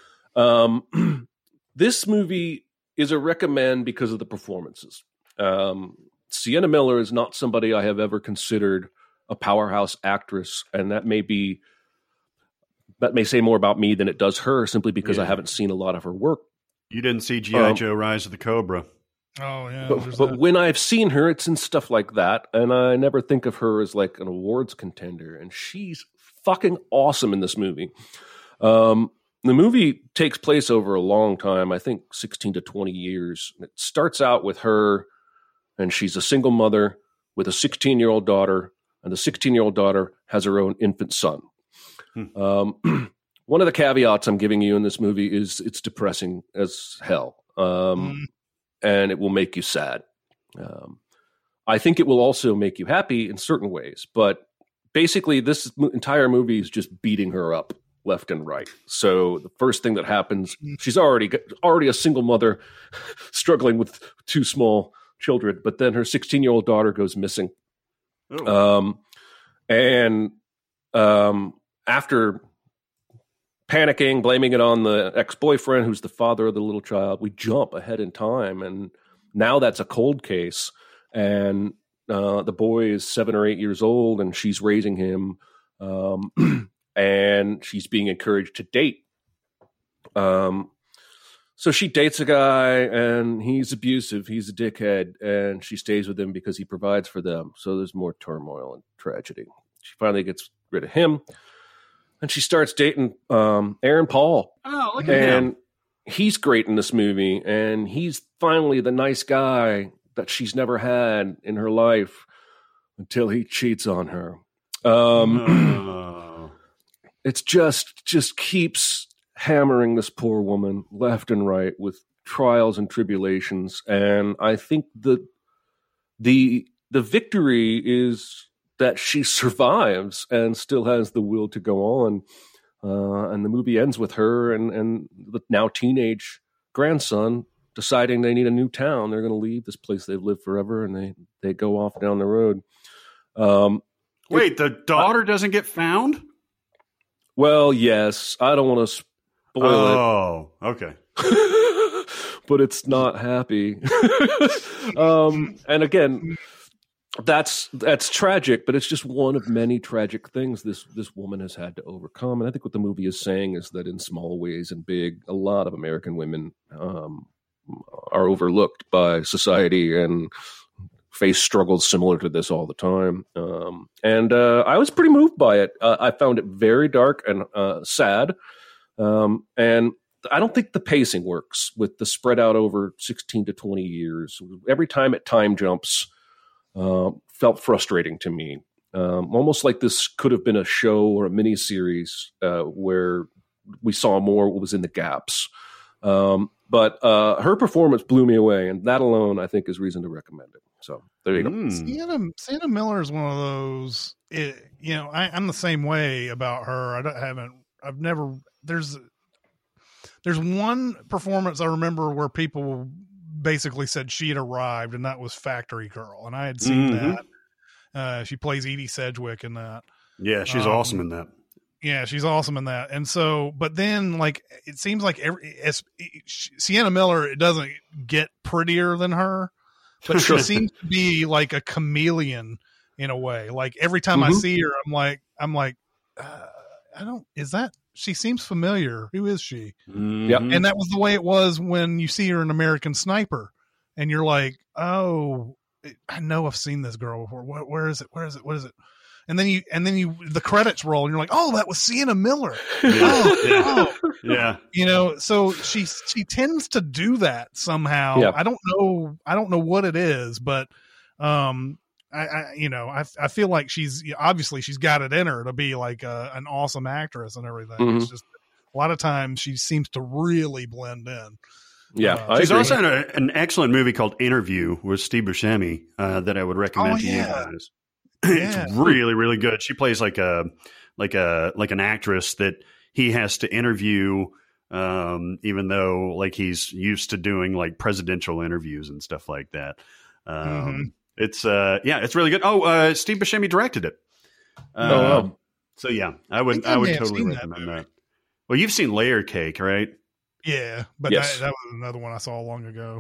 Um, this movie is a recommend because of the performances. Um, Sienna Miller is not somebody I have ever considered a powerhouse actress, and that may be that may say more about me than it does her, simply because yeah. I haven't seen a lot of her work. You didn't see G I. Um, Joe Rise of the Cobra. Oh, yeah. But, but when I've seen her, it's in stuff like that, and I never think of her as like an awards contender, and she's fucking awesome in this movie. Um, the movie takes place over a long time, I think sixteen to twenty years. It starts out with her, and she's a single mother with a sixteen-year-old daughter, and the sixteen-year-old daughter has her own infant son. Hmm. Um, one of the caveats I'm giving you in this movie is it's depressing as hell, um, mm. and it will make you sad. Um, I think it will also make you happy in certain ways, but basically this entire movie is just beating her up left and right. So the first thing that happens, she's already already a single mother struggling with two small children, but then her sixteen-year-old daughter goes missing. Oh. Um, and um, after panicking, blaming it on the ex-boyfriend, who's the father of the little child, we jump ahead in time, and now that's a cold case, and uh, the boy is seven or eight years old, and she's raising him, um, and she's being encouraged to date. Um, So she dates a guy, and he's abusive. He's a dickhead, and she stays with him because he provides for them. So there's more turmoil and tragedy. She finally gets rid of him, and she starts dating um, Aaron Paul. Oh, look at and him. He's great in this movie, and he's finally the nice guy that she's never had in her life until he cheats on her. Um, Oh. It's just just keeps hammering this poor woman left and right with trials and tribulations, and I think the the the victory is that she survives and still has the will to go on. Uh, and the movie ends with her and and the now teenage grandson deciding they need a new town. They're going to leave this place they've lived forever, and they they go off down the road. Um, Wait, it, the daughter doesn't get found? Well, yes, I don't want to spoil oh, okay. it, but it's not happy. um, and again, that's that's tragic, but it's just one of many tragic things this this woman has had to overcome. And I think what the movie is saying is that in small ways and big, a lot of American women um, are overlooked by society and face struggles similar to this all the time. Um, and uh, I was pretty moved by it. Uh, I found it very dark and uh, sad. Um, and I don't think the pacing works with the spread out over sixteen to twenty years. Every time it time jumps, uh, felt frustrating to me. Um, almost like this could have been a show or a miniseries uh, where we saw more what was in the gaps. Um, but uh, her performance blew me away, and that alone, I think, is reason to recommend it. So there you go. Mm. Sienna, Sienna Miller is one of those. It, you know, I, I'm the same way about her. I, don't, I haven't. I've never. There's. There's one performance I remember where people basically said she had arrived, and that was Factory Girl, and I had seen Mm-hmm. that. Uh, she plays Edie Sedgwick in that. Yeah, she's Um, awesome in that. Yeah, she's awesome in that. And so, but then, like, it seems like every as, Sienna Miller, it doesn't get prettier than her, but she seems to be like a chameleon in a way. Like every time Mm-hmm. I see her, I'm like, I'm like, uh, I don't. Is that? She seems familiar. Who is she? Mhm. Yeah. And that was the way it was when you see her in American Sniper, and you're like, oh, I know I've seen this girl before. Where, where is it? Where is it? What is it? And then you, and then you, the credits roll, and you're like, oh, that was Sienna Miller. Oh, Yeah. oh. Yeah. You know, so she she tends to do that somehow. Yeah. I don't know. I don't know what it is, but um, I, I you know, I I feel like she's obviously she's got it in her to be like a, an awesome actress and everything. Mhm. It's just a lot of times she seems to really blend in. Yeah, Uh, I She's agree. also in a, an excellent movie called Interview with Steve Buscemi uh, that I would recommend Oh, to yeah. you guys. Yeah. It's really, really good. She plays like a like a like an actress that he has to interview, um, even though like he's used to doing like presidential interviews and stuff like that. Um, Mhm. It's uh, yeah, it's really good. Oh, uh, Steve Buscemi directed it. Um, Oh, wow. So yeah, I would I think I, I would may have totally seen that recommend movie. that. Well, you've seen Layer Cake, right? Yeah, but Yes. that, that was another one I saw long ago.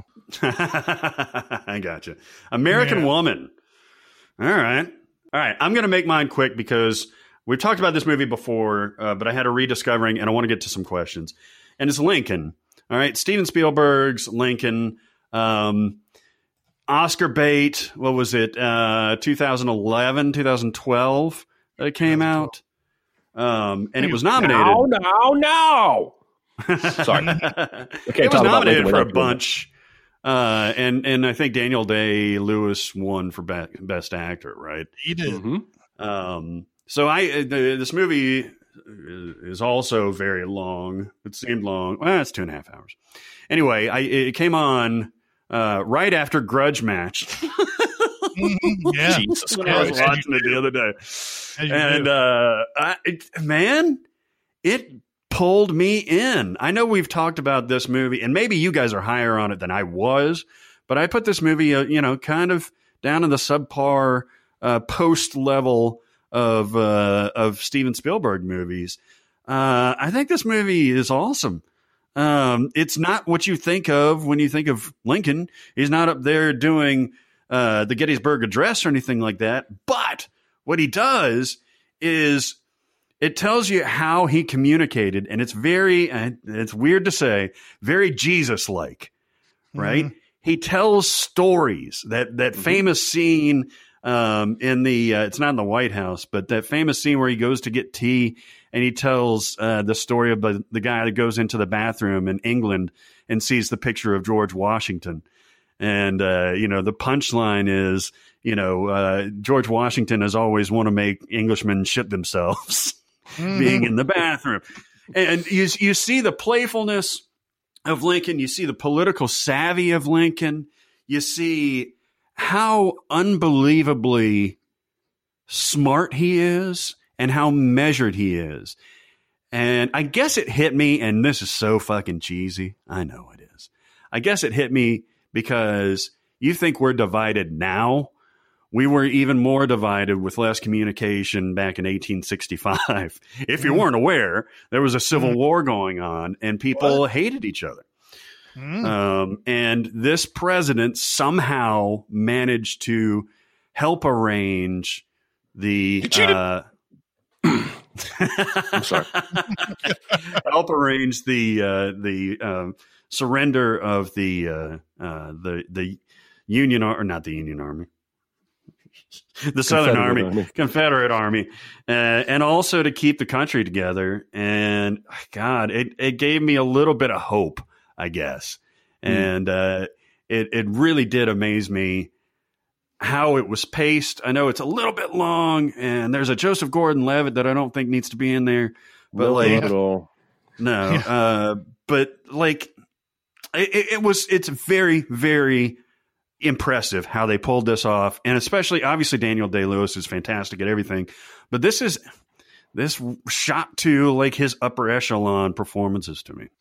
I gotcha. American Yeah. Woman. All right. All right. I'm going to make mine quick because we've talked about this movie before, uh, but I had a rediscovering and I want to get to some questions. And it's Lincoln. All right. Steven Spielberg's Lincoln. Um, Oscar bait. What was it? Uh, twenty eleven, twenty twelve that it came out. Um, and it was nominated. No, no, no. Sorry. it was talk about nominated Lincoln for a without doing bunch, uh, and and I think Daniel Day Lewis won for be- best actor, right? He did. Mhm. Um, so I uh, this movie is also very long. It seemed long. Well, it's two and a half hours. Anyway, I it came on uh, right after Grudge Match. Mhm. Yeah. Jesus when I was Christ. watching it the other day. As you And do. uh, I, it, man, it pulled me in. I know we've talked about this movie, and maybe you guys are higher on it than I was, but I put this movie, uh, you know, kind of down in the subpar uh, post level of uh, of Steven Spielberg movies. Uh, I think this movie is awesome. Um, it's not what you think of when you think of Lincoln. He's not up there doing uh, the Gettysburg Address or anything like that, but what he does is it tells you how he communicated, and it's very, and it's weird to say, very Jesus-like, right? Mm-hmm. He tells stories. That that mm-hmm. famous scene um, in the, uh, it's not in the White House, but that famous scene where he goes to get tea, and he tells uh, the story of the, the guy that goes into the bathroom in England and sees the picture of George Washington. And, uh, you know, the punchline is, you know, uh, George Washington has always want to make Englishmen shit themselves mm-hmm. being in the bathroom. And you, you see the playfulness of Lincoln. You see the political savvy of Lincoln. You see how unbelievably smart he is and how measured he is. And I guess it hit me, and this is so fucking cheesy. I know it is. I guess it hit me because you think we're divided now. We were even more divided with less communication back in eighteen sixty-five. If you mm. weren't aware, there was a civil mm. war going on, and people what? hated each other. Mm. Um, and this president somehow managed to help arrange the... Uh, I'm sorry. help arrange the uh, the um, surrender of the uh, uh, the the Union or not the Union Army. The Southern Army, Army, Confederate Army, uh, and also to keep the country together. And God, it, it gave me a little bit of hope, I guess. Mm. And uh, it, it really did amaze me how it was paced. I know it's a little bit long, and there's a Joseph Gordon-Levitt that I don't think needs to be in there. But no, like, not at all. No, yeah. uh, but like, it, it was. It's very, very impressive how they pulled this off, and especially obviously Daniel Day-Lewis is fantastic at everything, but this is this shot to like his upper echelon performances to me.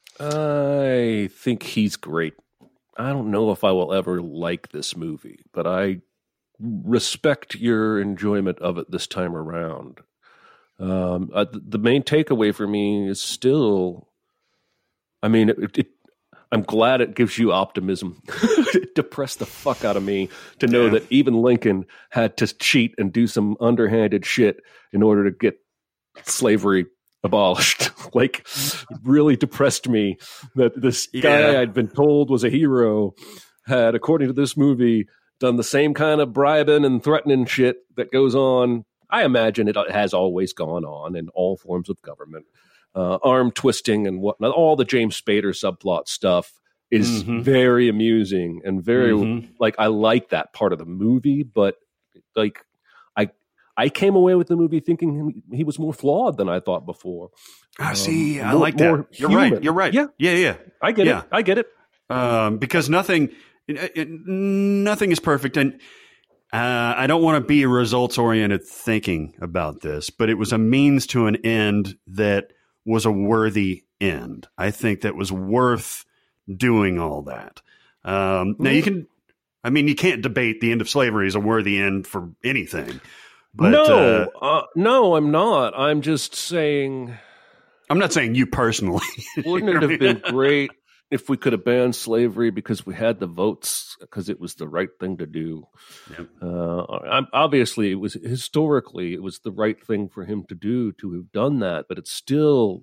I think he's great. I don't know if I will ever like this movie, but I respect your enjoyment of it this time around. Um, uh, the main takeaway for me is still, I mean, it, it I'm glad it gives you optimism. It depressed the fuck out of me to know yeah. that even Lincoln had to cheat and do some underhanded shit in order to get slavery abolished. Like, really depressed me that this yeah. guy I'd been told was a hero had, according to this movie, done the same kind of bribing and threatening shit that goes on. I imagine it has always gone on in all forms of government. Uh, arm twisting and whatnot, all the James Spader subplot stuff is mm-hmm. very amusing and very mm-hmm. like I like that part of the movie, but like I I came away with the movie thinking he was more flawed than I thought before. I um, see. I more, like that. You're human. right. You're right. Yeah, yeah, yeah. I get yeah. it. I get it. Um, because nothing, it, it, nothing is perfect, and uh, I don't want to be results oriented thinking about this, but it was a means to an end that was a worthy end. I think that was worth doing all that. Um, now you can, I mean, you can't debate the end of slavery is a worthy end for anything. But, no, uh, uh, no, I'm not. I'm just saying. I'm not saying you personally. Wouldn't it have been great if we could have banned slavery because we had the votes, because it was the right thing to do? Yep. Uh, obviously, it was historically it was the right thing for him to do to have done that, but it's still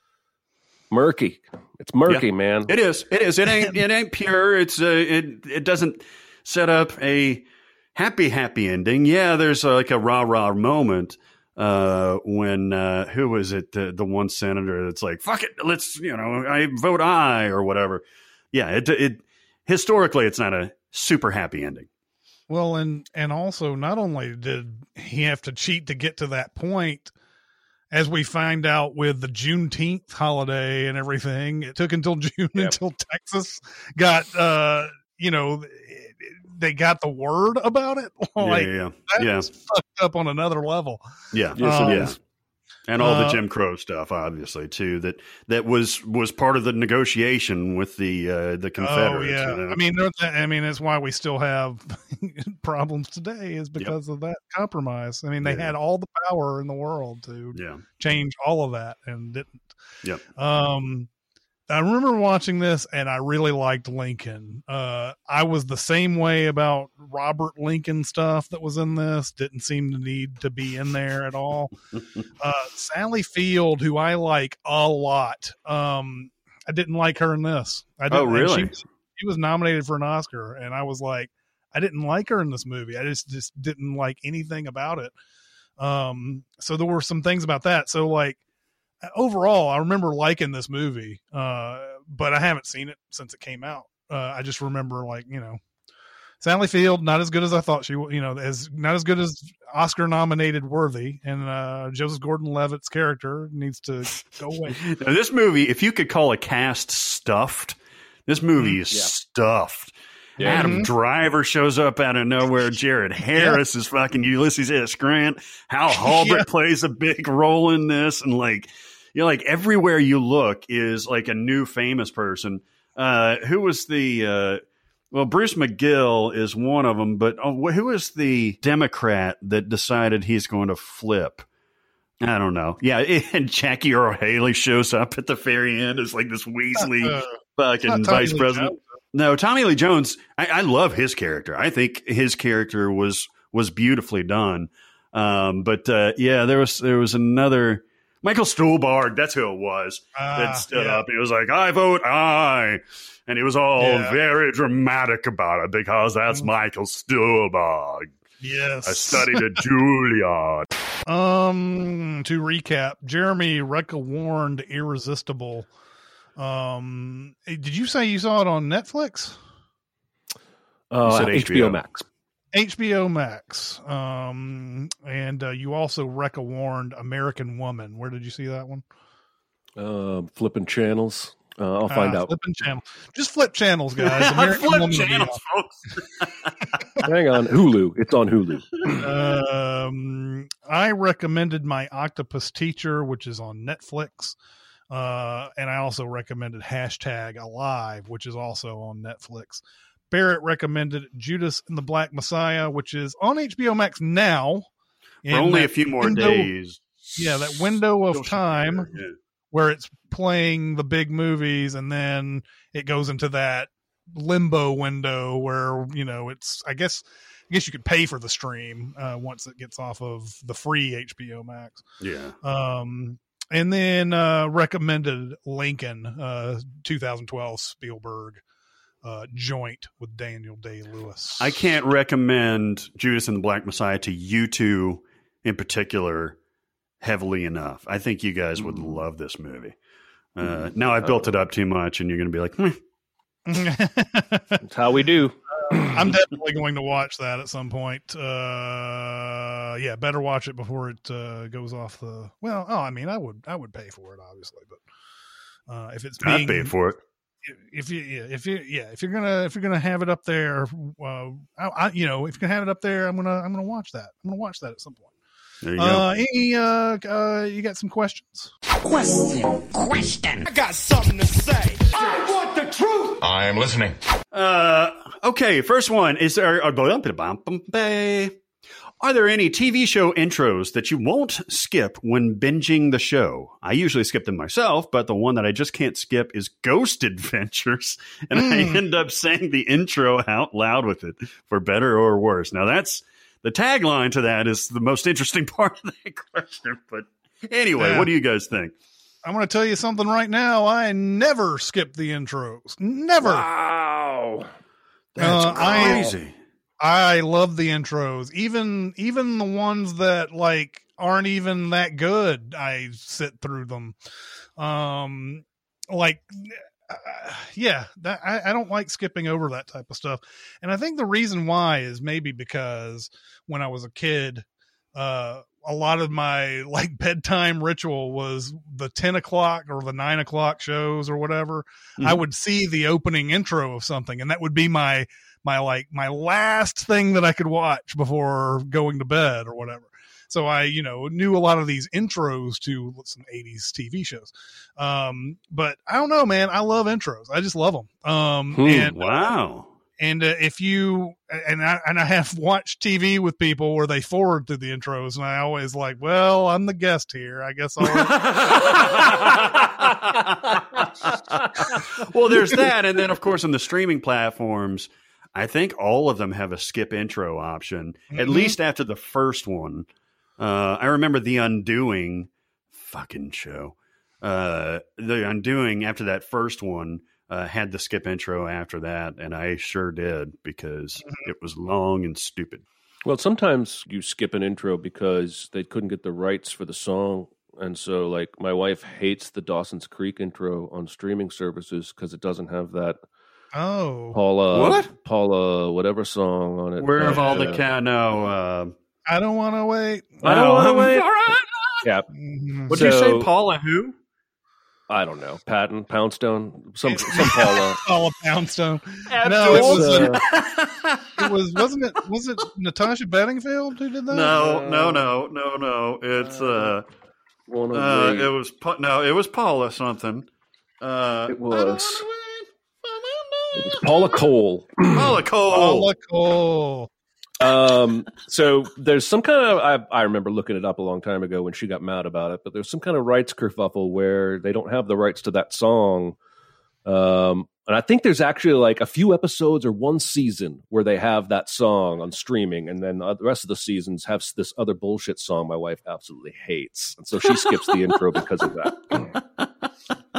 murky. It's murky, yeah. man. It is. It is. It ain't. It ain't pure. It's. Uh, it. It doesn't set up a happy, happy ending. Yeah, there's uh, like a rah rah moment. Uh, when, uh, who was it? The, the one senator that's like, fuck it. Let's, you know, I vote aye or whatever. Yeah. It, it, historically, it's not a super happy ending. Well, and, and also not only did he have to cheat to get to that point, as we find out with the Juneteenth holiday and everything, it took until June yep. until Texas got, uh, you know, they got the word about it. Like, yeah, yeah, that yeah. was fucked up on another level. Yeah, yes, um, it yeah. is. And all uh, the Jim Crow stuff, obviously, too. That that was was part of the negotiation with the uh, the Confederates. Oh yeah, you know? I mean, I mean, that's why we still have problems today, is because yep. of that compromise. I mean, they yeah. had all the power in the world to yeah. change all of that and didn't. Yep. Um, I remember watching this and I really liked Lincoln. Uh, I was the same way about Robert Lincoln stuff that was in this. Didn't seem to need to be in there at all. Uh, Sally Field, who I like a lot. Um, I didn't like her in this. I didn't, oh, really? She, she was nominated for an Oscar and I was like, I didn't like her in this movie. I just, just didn't like anything about it. Um, so there were some things about that. So like, overall, I remember liking this movie, uh, but I haven't seen it since it came out. Uh, I just remember, like, you know, Sally Field, not as good as I thought she would, you know, as not as good as Oscar nominated worthy. And uh, Joseph Gordon-Levitt's character needs to go away. Now, this movie, if you could call a cast stuffed, this movie mm-hmm. is yeah. stuffed. Yeah. Adam mm-hmm. Driver shows up out of nowhere. Jared Harris yeah. is fucking Ulysses S. Grant. Hal Holbrook yeah. plays a big role in this. And like, you know, like everywhere you look is like a new famous person. Uh, who was the, uh, well, Bruce McGill is one of them, but oh, who is the Democrat that decided he's going to flip? I don't know. Yeah. And Jackie Earle Haley shows up at the very end as like this Weasley uh, fucking vice president. No, Tommy Lee Jones, I, I love his character. I think his character was was beautifully done. Um, but uh, yeah, there was there was another Michael Stuhlbarg. That's who it was uh, that stood yeah. up. He was like, "I vote aye," and he was all yeah. very dramatic about it because that's mm. Michael Stuhlbarg. Yes, I studied at Juilliard. Um, to recap, Jeremy Recca warned Irresistible. Um, did you say you saw it on Netflix? Uh, H B O Max. H B O Max. Um, and uh, you also Recca warned American Woman. Where did you see that one? Uh, flipping channels. Uh, I'll find uh, out. Flipping channel. Just flip channels, guys. American flip Woman channels, folks. Hang on, Hulu. It's on Hulu. um, I recommended My Octopus Teacher, which is on Netflix. Uh, and I also recommended Hashtag Alive, which is also on Netflix. Barrett recommended Judas and the Black Messiah, which is on H B O Max now. For only a few more window, days. Yeah, that window of time yeah. where it's playing the big movies, and then it goes into that limbo window where, you know, it's, I guess, I guess you could pay for the stream uh, once it gets off of the free H B O Max. Yeah. Um, And then uh, recommended Lincoln, uh, twenty twelve Spielberg uh, joint with Daniel Day-Lewis. I can't recommend Judas and the Black Messiah to you two in particular heavily enough. I think you guys would mm. love this movie. Uh, now I've built it up too much, and you're going to be like, hmm. That's how we do. I'm definitely going to watch that at some point. Uh, yeah, better watch it before it uh, goes off the. Well, oh, I mean, I would, I would pay for it, obviously, but uh, if it's being, I'd pay for it. If you, yeah, if you, yeah, if you're gonna, if you're gonna have it up there, uh, I, I, you know, if you're gonna have it up there, I'm gonna, I'm gonna watch that. I'm gonna watch that at some point. There you uh, go. Any, uh, uh, you got some questions? Question, question. I got something to say. I want the truth. I am listening. Uh, okay. First one is there. Are there any T V show intros that you won't skip when binging the show? I usually skip them myself, but the one that I just can't skip is Ghost Adventures, and mm. I end up saying the intro out loud with it, for better or worse. Now that's the tagline to that is the most interesting part of that question. But anyway, yeah. What do you guys think? I'm going to tell you something right now. I never skip the intros. Never. Wow. That's uh, crazy. I, I love the intros. Even, even the ones that like aren't even that good. I sit through them. Um, like, uh, yeah, that, I, I don't like skipping over that type of stuff. And I think the reason why is maybe because when I was a kid, uh, a lot of my like bedtime ritual was the ten o'clock or the nine o'clock shows or whatever. Mm-hmm. I would see the opening intro of something, and that would be my, my, like my last thing that I could watch before going to bed or whatever. So I, you know, knew a lot of these intros to some eighties T V shows. Um, but I don't know, man, I love intros. I just love them. Um, Ooh, and, wow. And uh, if you, and I, and I have watched T V with people where they forward through the intros, and I always like, well, I'm the guest here. I guess I'll. Well, there's that, and then of course on the streaming platforms, I think all of them have a skip intro option. Mm-hmm. At least after the first one. Uh, I remember The Undoing, fucking show. Uh, The Undoing after that first one uh, had the skip intro after that, and I sure did because mm-hmm. it was long and stupid. Well, sometimes you skip an intro because they couldn't get the rights for the song. And so, like, my wife hates the Dawson's Creek intro on streaming services because it doesn't have that oh Paula, what? Paula, whatever song on it. Where have uh, all the cat? No, uh, I don't want to wait. I don't want to wait. All right. Yeah. What So, did you say, Paula? Who? I don't know. Patton, Poundstone, some some Paula. Paula Poundstone. No, it was. uh, Uh, it was. Wasn't it? Was it Natasha Bedingfield who did that? No, no, no, no, no. It's uh, One of uh the- it was Pa- no, it was Paula something. Uh, It was. It was Paula Cole. Paula Cole. Paula Cole. Um, so there's some kind of I, I remember looking it up a long time ago when she got mad about it, but there's some kind of rights kerfuffle where they don't have the rights to that song. Um, and I think there's actually like a few episodes or one season where they have that song on streaming, and then the rest of the seasons have this other bullshit song my wife absolutely hates, and so she skips the intro because of that.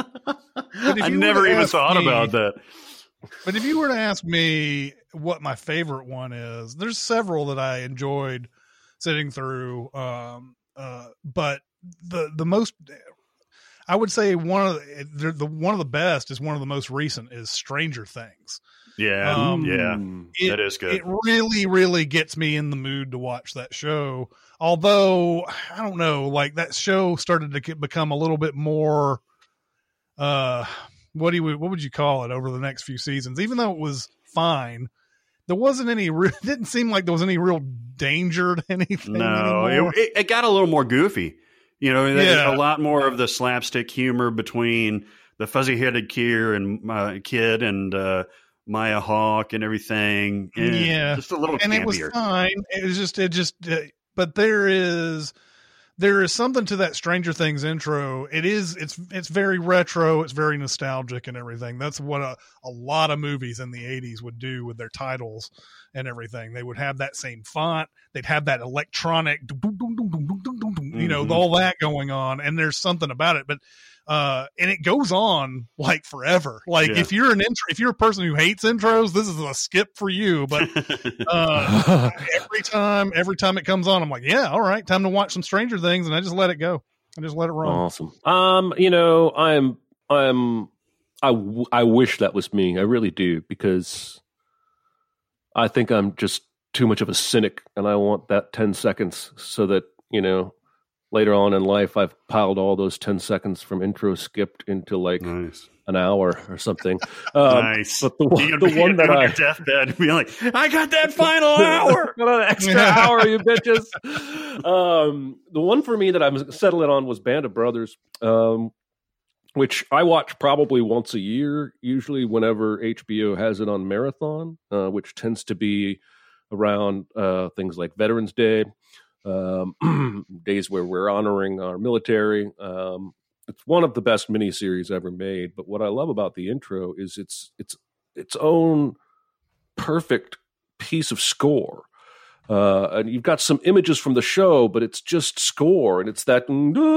I never even thought me, about that. But if you were to ask me what my favorite one is, there's several that I enjoyed sitting through. Um, uh, but the the most, I would say one of the, the one of the best is one of the most recent is Stranger Things. Yeah, um, yeah, it, that is good. It really, really gets me in the mood to watch that show. Although I don't know, like that show started to get, become a little bit more. Uh, what do you what would you call it over the next few seasons? Even though it was fine, there wasn't any. Re- it didn't seem like there was any real danger to anything. No, anymore. it, it got a little more goofy. You know, there's Yeah. a lot more of the slapstick humor between the fuzzy-headed Kier and uh, kid and uh, Maya Hawke and everything. And yeah, just a little and campier. it was fine. It was just, it just, uh, but there is. There is something to that Stranger Things intro. It is, it's, it's very retro. It's very nostalgic and everything. That's what a, a lot of movies in the eighties would do with their titles and everything. They would have that same font. They'd have that electronic, you know, Mhm. all that going on. And there's something about it, but, uh, and it goes on like forever. Like Yeah. if you're an intro, if you're a person who hates intros, this is a skip for you. But, uh, every time, every time it comes on, I'm like, yeah, all right, time to watch some Stranger Things. And I just let it go. I just let it run. Awesome. Um, you know, I'm, I'm, I, w- I wish that was me. I really do, because I think I'm just too much of a cynic, and I want that ten seconds so that, you know, later on in life, I've piled all those ten seconds from intro skipped into like Nice. an hour or something. Um, Nice. But the one, You'd the be one that on I, your deathbed and be like, I got that final hour. got an extra hour, you bitches. Um, the one for me that I'm settling on was Band of Brothers, um, which I watch probably once a year, usually whenever H B O has it on Marathon, uh, which tends to be around uh, things like Veterans Day, um, days where we're honoring our military. Um, it's one of the best miniseries ever made. But what I love about the intro is it's it's its own perfect piece of score. Uh, and you've got some images from the show, but it's just score, and it's that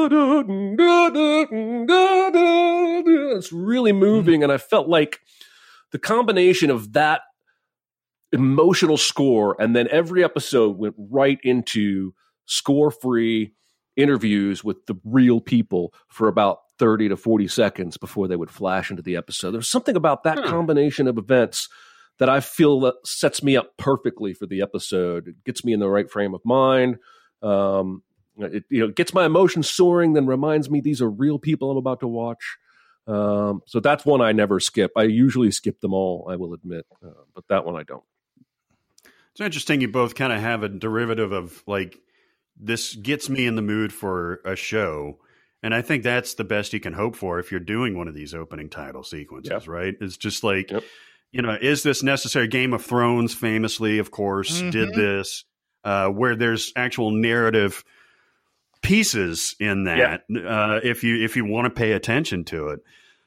it's really moving. And I felt like the combination of that emotional score, and then every episode went right into score-free interviews with the real people for about thirty to forty seconds before they would flash into the episode. There's something about that Hmm. combination of events that I feel that sets me up perfectly for the episode. It gets me in the right frame of mind. Um, it, you know, it gets my emotions soaring, then reminds me these are real people I'm about to watch. Um, so that's one I never skip. I usually skip them all, I will admit, uh, but that one I don't. It's interesting you both kind of have a derivative of like, this gets me in the mood for a show. And I think that's the best you can hope for if you're doing one of these opening title sequences, Yep. right? It's just like, Yep. you know, is this necessary? Game of Thrones famously, of course, Mhm. did this, uh, where there's actual narrative pieces in that. Uh, if you, if you want to pay attention to it.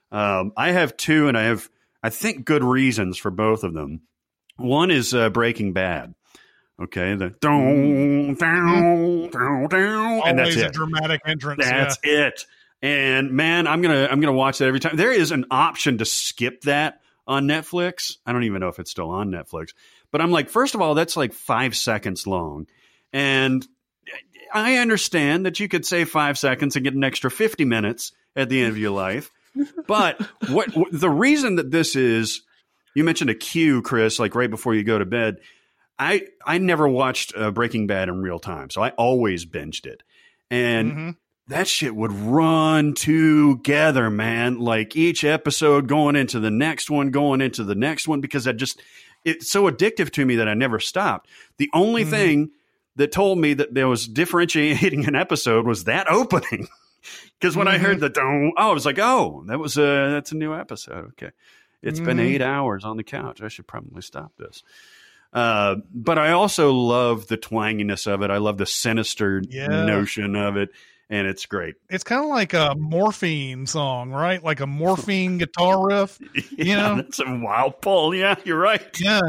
Um, I have two, and I have, I think, good reasons for both of them. One is uh, Breaking Bad. Okay, the down, down, down, down, and that's Always a it. dramatic entrance. That's yeah. it. And man, I'm gonna I'm gonna watch that every time. There is an option to skip that on Netflix. I don't even know if it's still on Netflix. But I'm like, first of all, that's like five seconds long, and I understand that you could say five seconds and get an extra fifty minutes at the end of your life. But what, what the reason that this is, you mentioned a cue, Chris, like right before you go to bed. I I never watched uh, Breaking Bad in real time, so I always binged it, and mm-hmm. that shit would run together, man. Like each episode going into the next one, going into the next one, because I just it's so addictive to me that I never stopped. The only mm-hmm. thing that told me that there was differentiating an episode was that opening, because when mm-hmm. I heard the don't, oh, I was like, oh, that was a that's a new episode. Okay, it's mm-hmm. been eight hours on the couch. I should probably stop this. Uh, but I also love the twanginess of it. I love the sinister yeah. notion of it, and it's great. It's kind of like a Morphine song, right? Like a Morphine guitar riff. yeah, you know, that's a wild pull. Yeah, you're right. Yeah.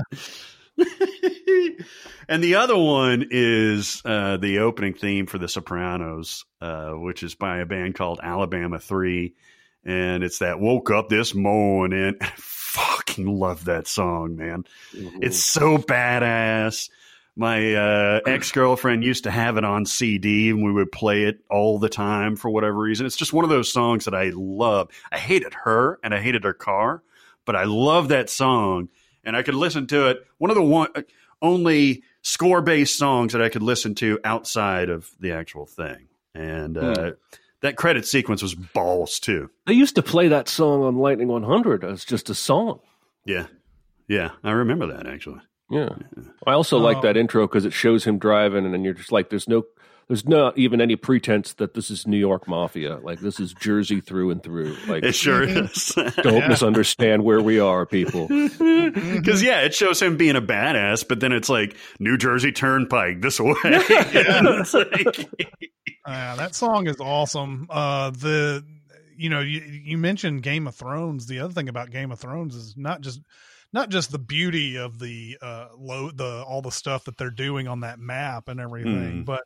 And the other one is uh, the opening theme for The Sopranos, uh, which is by a band called Alabama three, and it's that "Woke Up This Morning." Fucking love that song, man. Mm-hmm. It's so badass. My uh, ex-girlfriend used to have it on C D, and we would play it all the time for whatever reason. It's just one of those songs that I love. I hated her, and I hated her car, but I love that song, and I could listen to it. One of the one, only score-based songs that I could listen to outside of the actual thing. And uh, mm. that credit sequence was balls, too. They used to play that song on Lightning one hundred as just a song. Yeah. Yeah, I remember that, actually. Yeah. I also oh. like that intro because it shows him driving, and then you're just like, there's no there's not even any pretense that this is New York Mafia. Like, this is Jersey through and through. Like, it sure is. Don't yeah. misunderstand where we are, people. Because, yeah, it shows him being a badass, but then it's like, New Jersey Turnpike this way. Yeah. like... uh, that song is awesome. Uh, the, you know, you, you mentioned Game of Thrones. The other thing about Game of Thrones is not just... not just the beauty of the uh low the all the stuff that they're doing on that map and everything, mm. but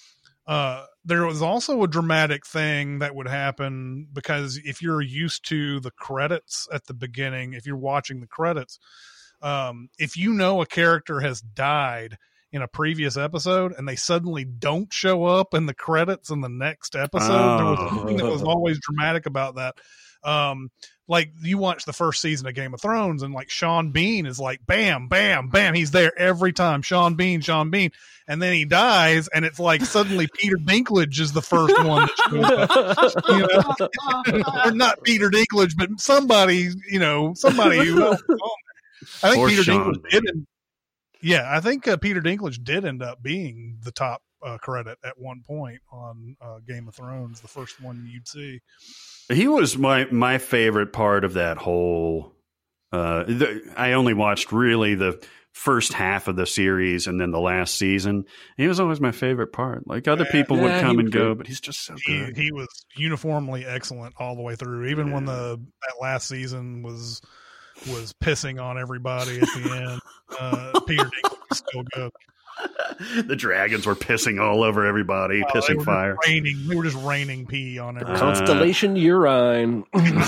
uh there was also a dramatic thing that would happen, because if you're used to the credits at the beginning, if you're watching the credits, um if you know a character has died in a previous episode and they suddenly don't show up in the credits in the next episode, oh. there was something that was always dramatic about that. Um, like you watch the first season of Game of Thrones, and like Sean Bean is like, bam, bam, bam. He's there every time. Sean Bean, Sean Bean. And then he dies, and it's like suddenly Peter Dinklage is the first one that shows up. You know? Or not Peter Dinklage, but somebody, you know, somebody who else was on there. I think or Peter Sean Dinklage did. End, yeah, I think uh, Peter Dinklage did end up being the top uh, credit at one point on uh, Game of Thrones, the first one you'd see. He was my, my favorite part of that whole. Uh, the, I only watched really the first half of the series and then the last season. He was always my favorite part. Like other people yeah, would come and go, but he's just so good. He, he was uniformly excellent all the way through. Even yeah. when the that last season was was pissing on everybody at the end, uh, Peter Dinklage was still good. The dragons were pissing all over everybody, oh, pissing they were fire. Just raining, they were just raining pee on everybody. Constellation urine.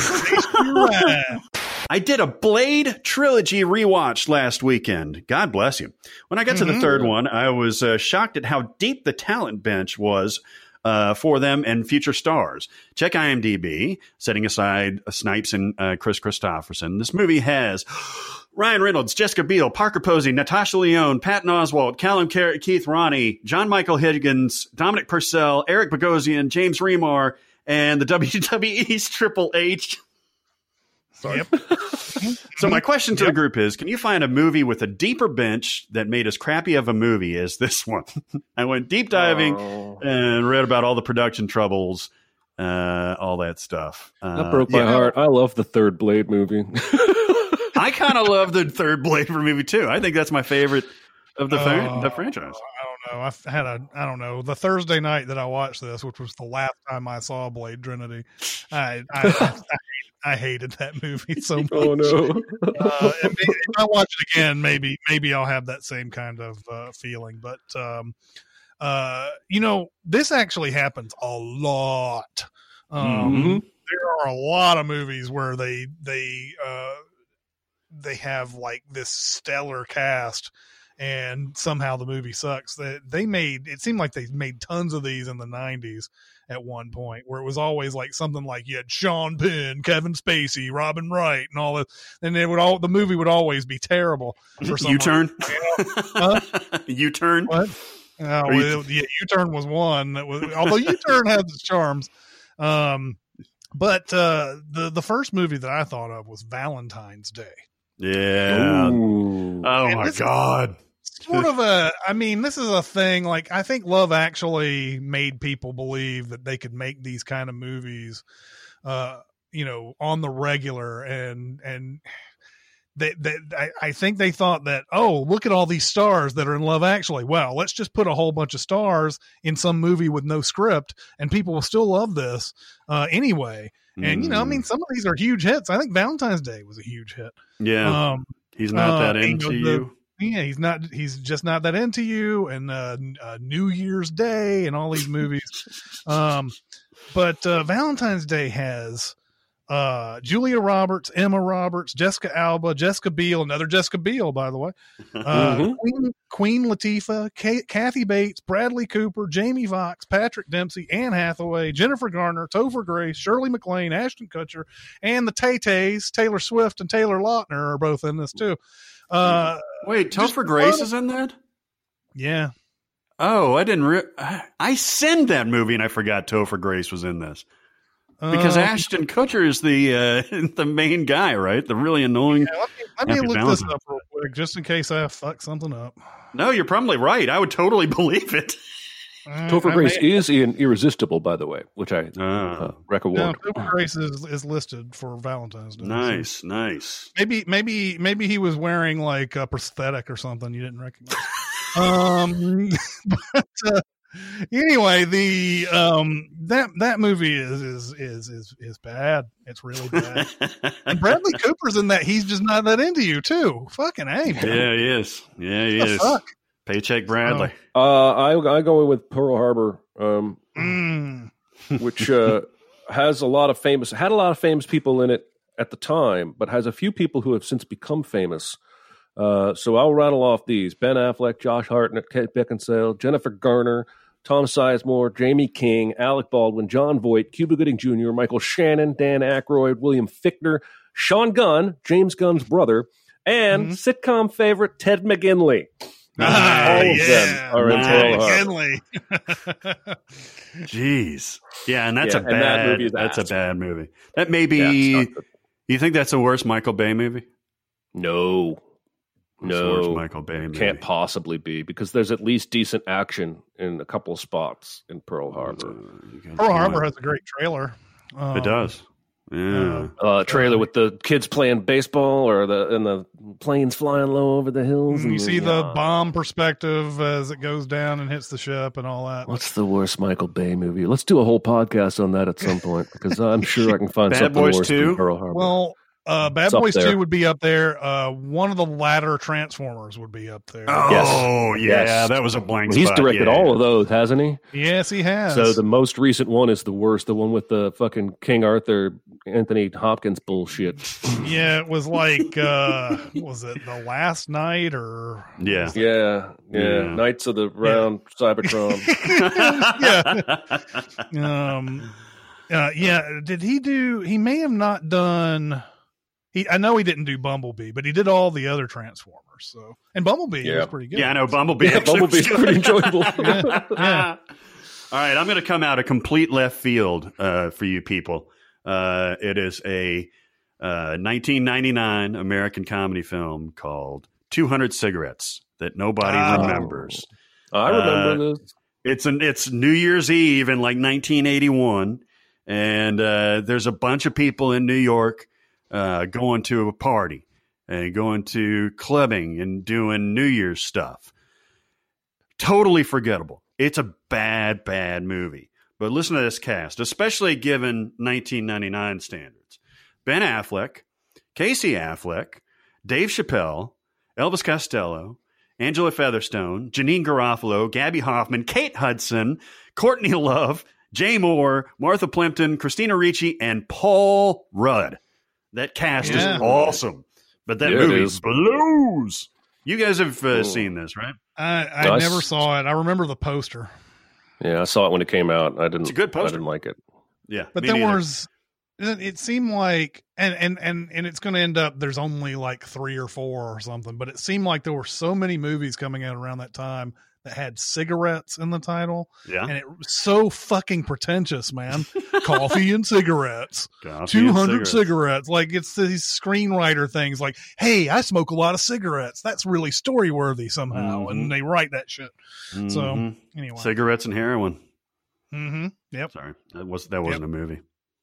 I did a Blade trilogy rewatch last weekend. God bless you. When I got mm-hmm. to the third one, I was uh, shocked at how deep the talent bench was uh, for them and future stars. Check IMDb, setting aside uh, Snipes and uh, Chris Christopherson. This movie has Ryan Reynolds, Jessica Biel, Parker Posey, Natasha Lyonne, Patton Oswalt, Callum Car- Keith Ronnie, John Michael Higgins, Dominic Purcell, Eric Bogosian, James Remar, and the W W E's Triple H. Sorry. Yep. So my question to yep. the group is, can you find a movie with a deeper bench that made as crappy of a movie as this one? I went deep diving oh. and read about all the production troubles, uh, all that stuff. Uh, that broke my yeah. heart. I love the third Blade movie. I kind of love the third Blade movie too. I think that's my favorite of the, uh, the franchise. I don't know. I had a, I don't know, the Thursday night that I watched this, which was the last time I saw Blade Trinity. I, I, I, I I hated that movie so much. Oh no! uh, and maybe, if I watch it again, maybe maybe I'll have that same kind of uh, feeling. But um, uh, you know, this actually happens a lot. Um, Mm-hmm. There are a lot of movies where they they uh, they have like this stellar cast, and somehow the movie sucks. That they, they made it seemed like they made tons of these in the nineties at one point, where it was always like something like you had Sean Penn, Kevin Spacey, Robin Wright, and all that. And it would all the movie would always be terrible. For some U-turn. Huh? U-turn. What? Oh, well, yeah, U-turn was one that was. Although U-turn has its charms. Um, But uh, the the first movie that I thought of was Valentine's Day. Yeah. Ooh. Oh And my this is God. Sort of a, I mean, this is a thing. Like, I think Love Actually made people believe that they could make these kind of movies, uh, you know, on the regular, and and they, they I, I think they thought that, oh, look at all these stars that are in Love Actually. Well, let's just put a whole bunch of stars in some movie with no script, and people will still love this uh, anyway. And, you know, I mean, some of these are huge hits. I think Valentine's Day was a huge hit. Yeah. Um, He's not uh, that you into know, the- you. Yeah, he's not. He's just not that into you. And uh, uh, New Year's Day and all these movies. um, but uh, Valentine's Day has uh, Julia Roberts, Emma Roberts, Jessica Alba, Jessica Biel, another Jessica Biel, by the way. Uh, Mhm. Queen, Queen Latifah, Kate, Kathy Bates, Bradley Cooper, Jamie Foxx, Patrick Dempsey, Anne Hathaway, Jennifer Garner, Topher Grace, Shirley MacLaine, Ashton Kutcher, and the Tay-Tays, Taylor Swift and Taylor Lautner are both in this too. Uh, Wait, just Topher Grace fun. is in that? yeah. Oh, I didn't. Re- I I send that movie and I forgot Topher Grace was in this because Uh, Ashton Kutcher is the uh, the main guy, right? The really annoying. yeah, let me, let me Happy look this Valentine's. up real quick, just in case I fuck something up. No, you're probably right. I would totally believe it. Uh, Topher I Grace may- is in Irresistible, by the way, which I Oh, uh, no, recommend. Topher Grace is, is listed for Valentine's Day. so nice, nice. maybe, maybe, maybe he was wearing like a prosthetic or something you didn't recognize. um, but uh, anyway, the um that that movie is is is is is bad. It's really bad. And Bradley Cooper's in that. He's just not that into you too. Fucking A. man. Yeah, he is. Yeah, he What the is. fuck? Paycheck Bradley. Uh, I I go with Pearl Harbor, um, Mm. which uh, has a lot of famous had a lot of famous people in it at the time, but has a few people who have since become famous. Uh, so I'll rattle off these: Ben Affleck, Josh Hartnett, Kate Beckinsale, Jennifer Garner, Tom Sizemore, Jamie King, Alec Baldwin, John Voight, Cuba Gooding Junior, Michael Shannon, Dan Aykroyd, William Fichtner, Sean Gunn, James Gunn's brother, and Mhm. sitcom favorite Ted McGinley. Ah, All of yeah. them are in Pearl Harbor. Finley. Jeez. Yeah, and that's Yeah, a and that bad. movie is that's a ass. bad movie. That may be. Yeah, it's not good. You think that's the worst Michael Bay movie? No, It's the worst no, Michael Bay movie. can't possibly be because there's at least decent action in a couple of spots in Pearl Harbor. Pearl Harbor has a great trailer. Um, It does. Yeah. Uh, trailer with the kids playing baseball or the and the planes flying low over the hills. You and see the uh, bomb perspective as it goes down and hits the ship and all that. What's the worst Michael Bay movie? Let's do a whole podcast on that at some point because I'm sure I can find Bad something Boys worse two? than Pearl Harbor. Well, uh, Bad It's up Boys there. two would be up there. Uh, one of the latter Transformers would be up there. Oh, Yes. yeah. Yes. That was a blank Well, he's spot. directed yeah. all of those, hasn't he? Yes, he has. So the most recent one is the worst, the one with the fucking King Arthur, Anthony Hopkins bullshit. yeah, it was like, uh, what was it The Last Night or? Yeah. Yeah, yeah, Yeah. Knights of the Round Cybertron. yeah. Um, uh, yeah. Did he do? He may have not done. He, I know he didn't do Bumblebee, but he did all the other Transformers. So, and Bumblebee Yeah. was pretty good. Yeah, I know. Bumblebee. Yeah, actually Bumblebee's was pretty good. enjoyable. Yeah, yeah. All right, I'm going to come out a complete left field uh, for you people. Uh, it is a uh, nineteen ninety-nine American comedy film called two hundred Cigarettes that nobody Oh. remembers. I remember Uh, this. It's an it's New Year's Eve in like nineteen eighty-one, and uh, there's a bunch of people in New York uh, going to a party and going to clubbing and doing New Year's stuff. Totally forgettable. It's a bad, bad movie. But listen to this cast, especially given nineteen ninety-nine standards. Ben Affleck, Casey Affleck, Dave Chappelle, Elvis Costello, Angela Featherstone, Janine Garofalo, Gabby Hoffman, Kate Hudson, Courtney Love, Jay Moore, Martha Plimpton, Christina Ricci, and Paul Rudd. That cast Yeah. is awesome. But that Yeah, it movie is. blows. You guys have uh, Oh. seen this, right? I, I Nice. never saw it. I remember the poster, Yeah, I saw it when it came out. I didn't. It's a good I poster. didn't like it. Yeah. but me there neither. was. It it seemed like, and and and and it's going to end up. There's only like three or four or something. But it seemed like there were so many movies coming out around that time that had cigarettes in the title, Yeah. and it was so fucking pretentious, man. Coffee and cigarettes. Coffee and two hundred cigarettes. cigarettes. Like it's these screenwriter things like, hey, I smoke a lot of cigarettes. That's really story worthy somehow. Mhm. And they write that shit. So Mhm. anyway. Cigarettes and heroin. Mm-hmm. Yep. Sorry. That was that wasn't a movie.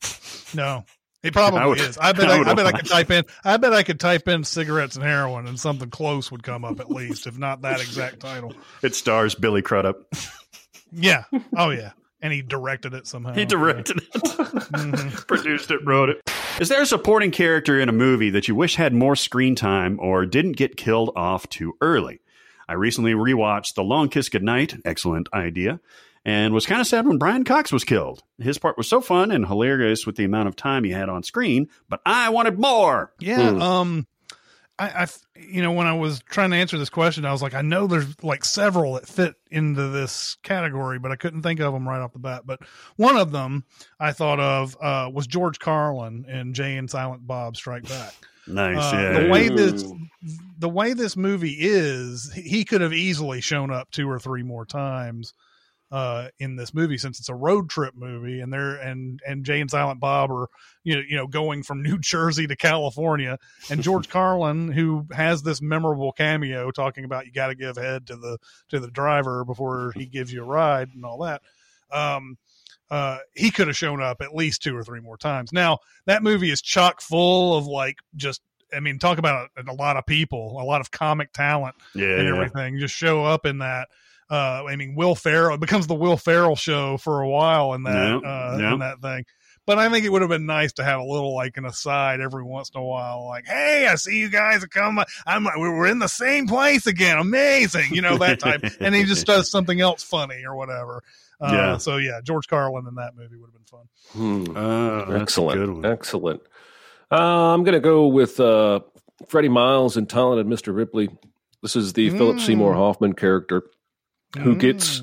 No. It probably I would- is. I bet I I, would I bet I watch. could type in I bet I could type in cigarettes and heroin and something close would come up at least, if not that exact title. It stars Billy Crudup. Yeah. Oh yeah. And he directed it somehow. He directed it, Mhm. produced it, wrote it. Is there a supporting character in a movie that you wish had more screen time or didn't get killed off too early? I recently rewatched The Long Kiss Goodnight, excellent idea, and was kind of sad when Brian Cox was killed. His part was so fun and hilarious with the amount of time he had on screen, but I wanted more. Yeah. Hmm. Um, I, I, you know, when I was trying to answer this question, I was like, I know there's like several that fit into this category, but I couldn't think of them right off the bat. But one of them I thought of uh, was George Carlin in Jay and Silent Bob Strike Back. Nice. Uh, yeah. the way Ooh. this, the way this movie is, he could have easily shown up two or three more times uh, in this movie, since it's a road trip movie, and they're and and Jay and Silent Bob are you know you know going from New Jersey to California, and George Carlin, who has this memorable cameo talking about you got to give head to the to the driver before he gives you a ride and all that. Um, uh, he could have shown up at least two or three more times. Now that movie is chock full of like just. I mean, talk about a, a lot of people, a lot of comic talent yeah, and yeah. everything just show up in that. Uh, I mean, Will Ferrell, it becomes the Will Ferrell show for a while in that, Yeah, uh, yeah. in that thing. But I think it would have been nice to have a little, like, an aside every once in a while, like, hey, I see you guys are coming. I'm, we're in the same place again. Amazing. You know, that type. And he just does something else funny or whatever. Uh, Yeah. So yeah, George Carlin in that movie would have been fun. Hmm. Oh, that's a Excellent. good one. Excellent. Uh, I'm going to go with uh, Freddie Miles and Talented Mister Ripley. This is the Mm. Philip Seymour Hoffman character who Mm. gets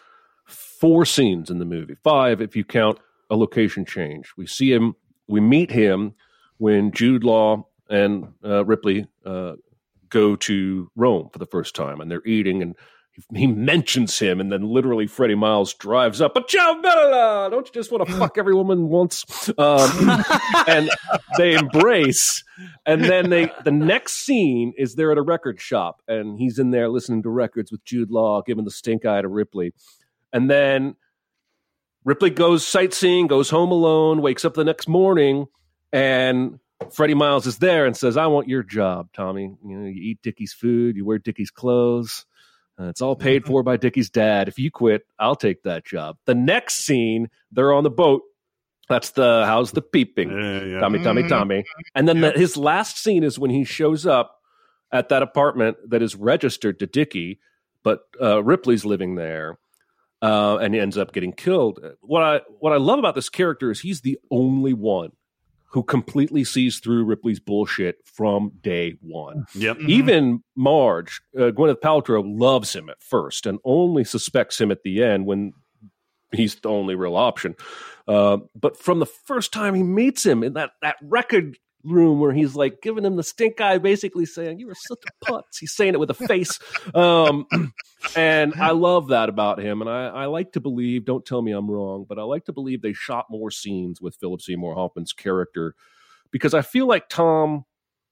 four scenes in the movie. Five if you count a location change. We see him, we meet him when Jude Law and uh, Ripley uh, go to Rome for the first time, and they're eating, and he mentions him, and then literally Freddie Miles drives up. But ciao, Bella! Don't you just want to fuck every woman once? Um, and they embrace, and then they. The next scene is they're at a record shop, and he's in there listening to records with Jude Law, giving the stink eye to Ripley, and then Ripley goes sightseeing, goes home alone, wakes up the next morning, and Freddie Miles is there and says, "I want your job, Tommy. You know, you eat Dickie's food, you wear Dickie's clothes." Uh, it's all paid for by Dickie's dad. If you quit, I'll take that job. The next scene, they're on the boat. That's the how's the peeping, Yeah, yeah. Tommy, Tommy, Tommy. And then the, his last scene is when he shows up at that apartment that is registered to Dickie, but uh, Ripley's living there, uh, and he ends up getting killed. What I what I love about this character is he's the only one who completely sees through Ripley's bullshit from day one. Yep. Even Marge, uh, Gwyneth Paltrow, loves him at first and only suspects him at the end when he's the only real option. Uh, but from the first time he meets him in that, that record room where he's like giving him the stink eye, basically saying, "You were such a putz." He's saying it with a face. Um, and I love that about him. And I, I like to believe, don't tell me I'm wrong, but I like to believe they shot more scenes with Philip Seymour Hoffman's character because I feel like Tom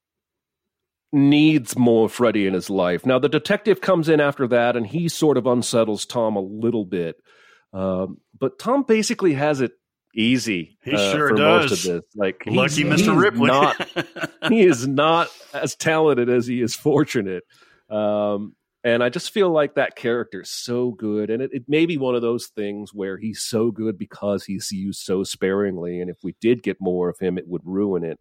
needs more Freddie in his life. Now, the detective comes in after that, and he sort of unsettles Tom a little bit. Um, but Tom basically has it easy. He uh, sure for does. most of this. Like, Lucky he's- Mister he's Ripley. Not, he is not as talented as he is fortunate. Um, and I just feel like that character is so good. And it, it may be one of those things where he's so good because he's used so sparingly. And if we did get more of him, it would ruin it.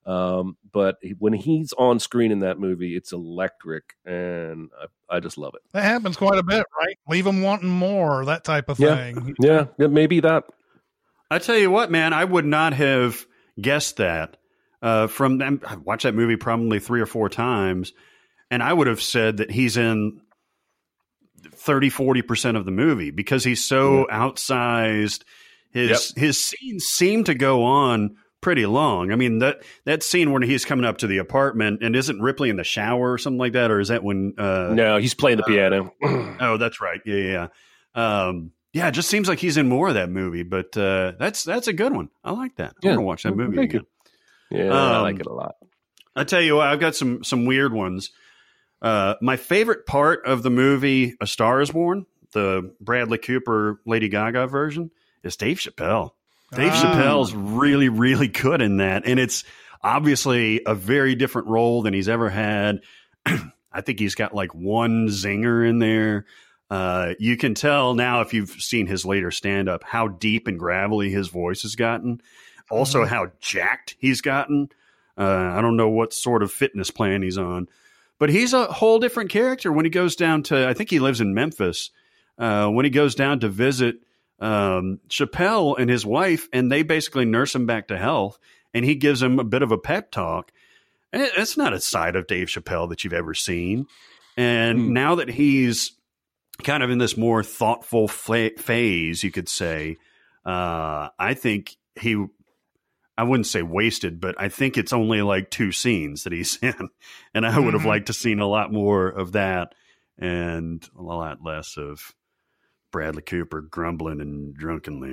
Um, but he, when he's on screen in that movie, it's electric, and I, I just love it. That happens quite a bit, right? Leave them wanting more, that type of Yeah, thing. yeah, yeah, maybe that. I tell you what, man, I would not have guessed that. Uh, from them, I've watched that movie probably three or four times, and I would have said that he's in thirty, forty percent of the movie because he's so yeah. outsized. His yep. his scenes seem to go on pretty long. I mean, that that scene when he's coming up to the apartment, and isn't Ripley in the shower or something like that, or is that when? Uh, no, he's playing the piano. Uh, oh, that's right. Yeah, yeah, yeah. Um, yeah, it just seems like he's in more of that movie, but uh, that's that's a good one. I like that. Yeah. I'm gonna watch that movie Thank again. You. Yeah, um, I like it a lot. I tell you what, I've got some some weird ones. Uh, my favorite part of the movie A Star Is Born, the Bradley Cooper Lady Gaga version, is Dave Chappelle. Dave ah. Chappelle's really, really good in that. And it's obviously a very different role than he's ever had. I think he's got like one zinger in there. Uh, you can tell now, if you've seen his later stand-up, how deep and gravelly his voice has gotten. Also, mm-hmm. how jacked he's gotten. Uh, I don't know what sort of fitness plan he's on. But he's a whole different character when he goes down to, I think he lives in Memphis, uh, when he goes down to visit um, Chappelle and his wife, and they basically nurse him back to health, and he gives him a bit of a pep talk. And it's not a side of Dave Chappelle that you've ever seen. And mm. now that he's kind of in this more thoughtful fa- phase, you could say, uh, I think he... I wouldn't say wasted, but I think it's only like two scenes that he's in. And I would have mm-hmm. liked to seen a lot more of that and a lot less of Bradley Cooper grumbling and drunkenly.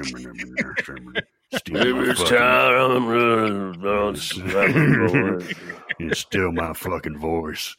It's still my fucking voice.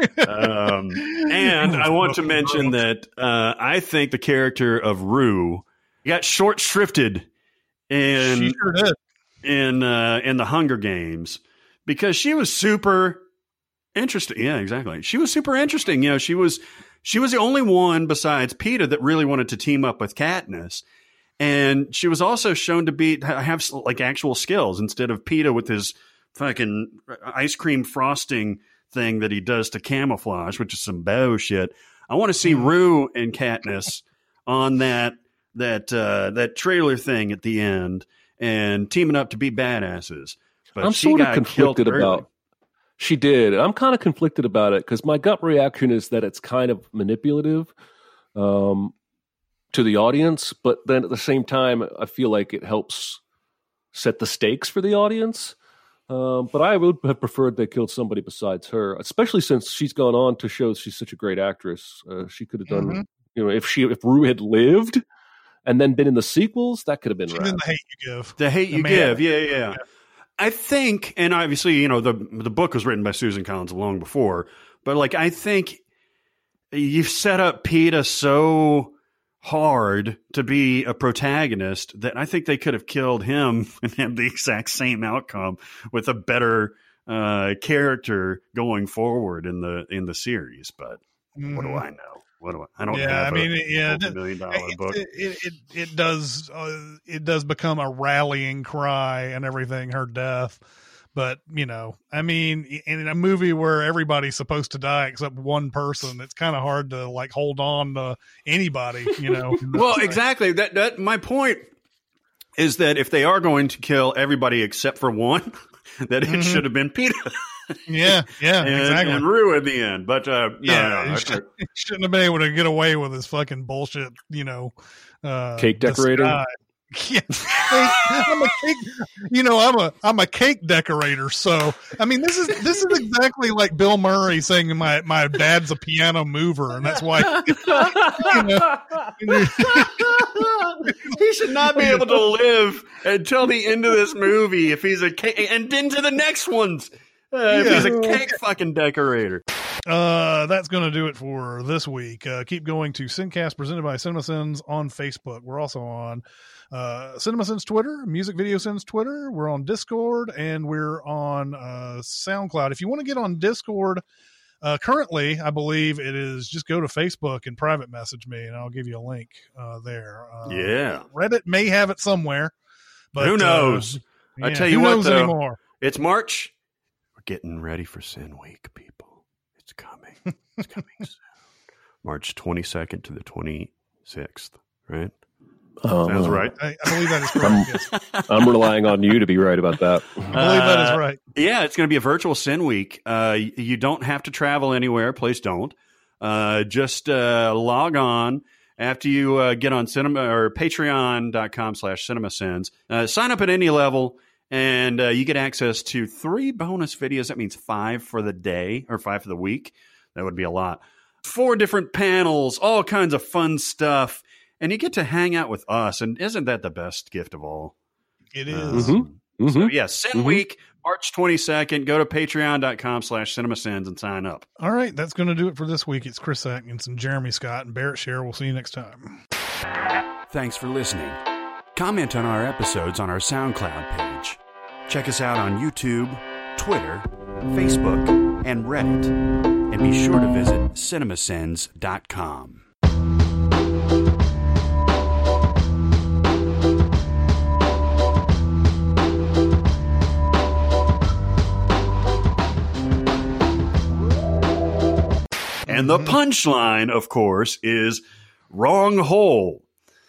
Um, and I want to mention that uh, I think the character of Rue got short shrifted in. She sure did. in uh, in the Hunger Games, because she was super interesting. Yeah, exactly. She was super interesting. You know, she was she was the only one besides Peeta that really wanted to team up with Katniss, and she was also shown to be have like actual skills instead of Peeta with his fucking ice cream frosting thing that he does to camouflage, which is some bullshit. I want to see Rue and Katniss on that that uh, that trailer thing at the end. And teaming up to be badasses. But I'm she sort got of conflicted about. She did. I'm kind of conflicted about it because my gut reaction is that it's kind of manipulative um, to the audience, but then at the same time, I feel like it helps set the stakes for the audience. Um, but I would have preferred they killed somebody besides her, especially since she's gone on to show she's such a great actress. Uh, she could have done, mm-hmm. you know, if she if Rue had lived. And then been in the sequels, that could have been right. The hate you give. The hate the you man. give, yeah, yeah, yeah. I think, and obviously, you know, the the book was written by Susan Collins long before, but like, I think you've set up Peeta so hard to be a protagonist that I think they could have killed him and had the exact same outcome with a better uh, character going forward in the in the series. But mm. what do I know? What do I? I don't yeah, have I mean, a yeah, million dollar it, book. It it, it, it does uh, it does become a rallying cry and everything. Her death, but you know, I mean, in a movie where everybody's supposed to die except one person, it's kind of hard to like hold on to anybody. You know. Well, exactly. That that my point is that if they are going to kill everybody except for one, that it mm-hmm. should have been Peeta. Yeah, yeah, and, exactly. And Rue at the end, but uh, yeah, no, no, he, should, he shouldn't have been able to get away with his fucking bullshit. You know, uh, cake decorator. Yeah, I'm a cake. You know, I'm a I'm a cake decorator. So I mean, this is this is exactly like Bill Murray saying my my dad's a piano mover, and that's why. You know, he should not be able to live until the end of this movie if he's a cake, and into the next ones. Uh, if yeah. he's a cake fucking decorator. Uh, that's going to do it for this week. Uh, keep going to Sincast presented by CinemaSins on Facebook. We're also on uh, CinemaSins Twitter, Music Video Sins Twitter. We're on Discord, and we're on uh, SoundCloud. If you want to get on Discord, uh, currently, I believe it is just go to Facebook and private message me, and I'll give you a link uh, there. Uh, yeah. Reddit may have it somewhere. But who knows? Uh, yeah, I tell you who what, knows though, anymore? It's March. We're getting ready for Sin Week, people. It's coming. It's coming soon. March twenty-second to the twenty-sixth, right? Um, Sounds right. I, I believe that is correct. Yes. I'm relying on you to be right about that. I believe that is right. Uh, yeah, it's going to be a virtual Sin Week. Uh, you don't have to travel anywhere. Please don't. Uh, just uh, log on after you uh, get on cinema or patreon.com slash cinemasins. Uh, sign up at any level, and uh, you get access to three bonus videos. That means five for the day or five for the week. That would be a lot. Four different panels, all kinds of fun stuff. And you get to hang out with us. And isn't that the best gift of all? It Uh, is. Mm-hmm. So, Mm-hmm. yeah, Sin Mhm. Week, March twenty-second. Go to patreon.com slash cinemasins and sign up. All right, that's going to do it for this week. It's Chris Atkinson, Jeremy Scott, and Barrett Sher. We'll see you next time. Thanks for listening. Comment on our episodes on our SoundCloud page. Check us out on YouTube, Twitter, Facebook, and Reddit. And be sure to visit cinemasins dot com. And the punchline, of course, is wrong hole.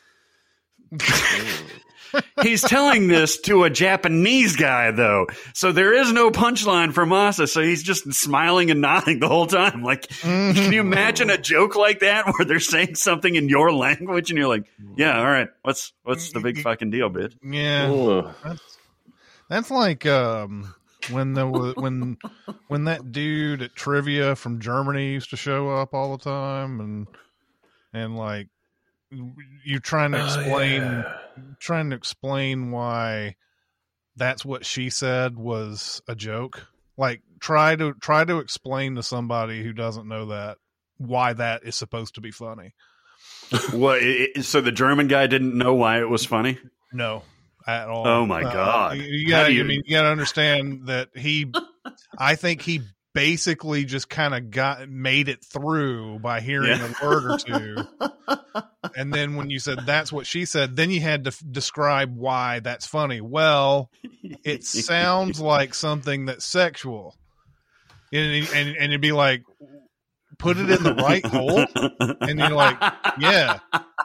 He's telling this to a Japanese guy, though. So there is no punchline from Masa. So he's just smiling and nodding the whole time. Like, can you imagine a joke like that where they're saying something in your language and you're like, yeah, all right, what's what's the big fucking deal, bitch? Yeah, Ugh. that's, that's like um, when the when when that dude at trivia from Germany used to show up all the time, and and like you're trying to explain Oh, yeah. trying to explain why that's what she said was a joke. Like try to try to explain to somebody who doesn't know that why that is supposed to be funny. What? It, it- so the German guy didn't know why it was funny? No, at all. Oh, my Uh, God. You, you How gotta, do you- I mean, you gotta understand that he, I think he basically just kind of got made it through by hearing Yeah. a word or two. And then when you said that's what she said, then you had to f- describe why that's funny. Well, it sounds like something that's sexual. And, and, and it'd be like, put it in the right hole. And you're like, yeah.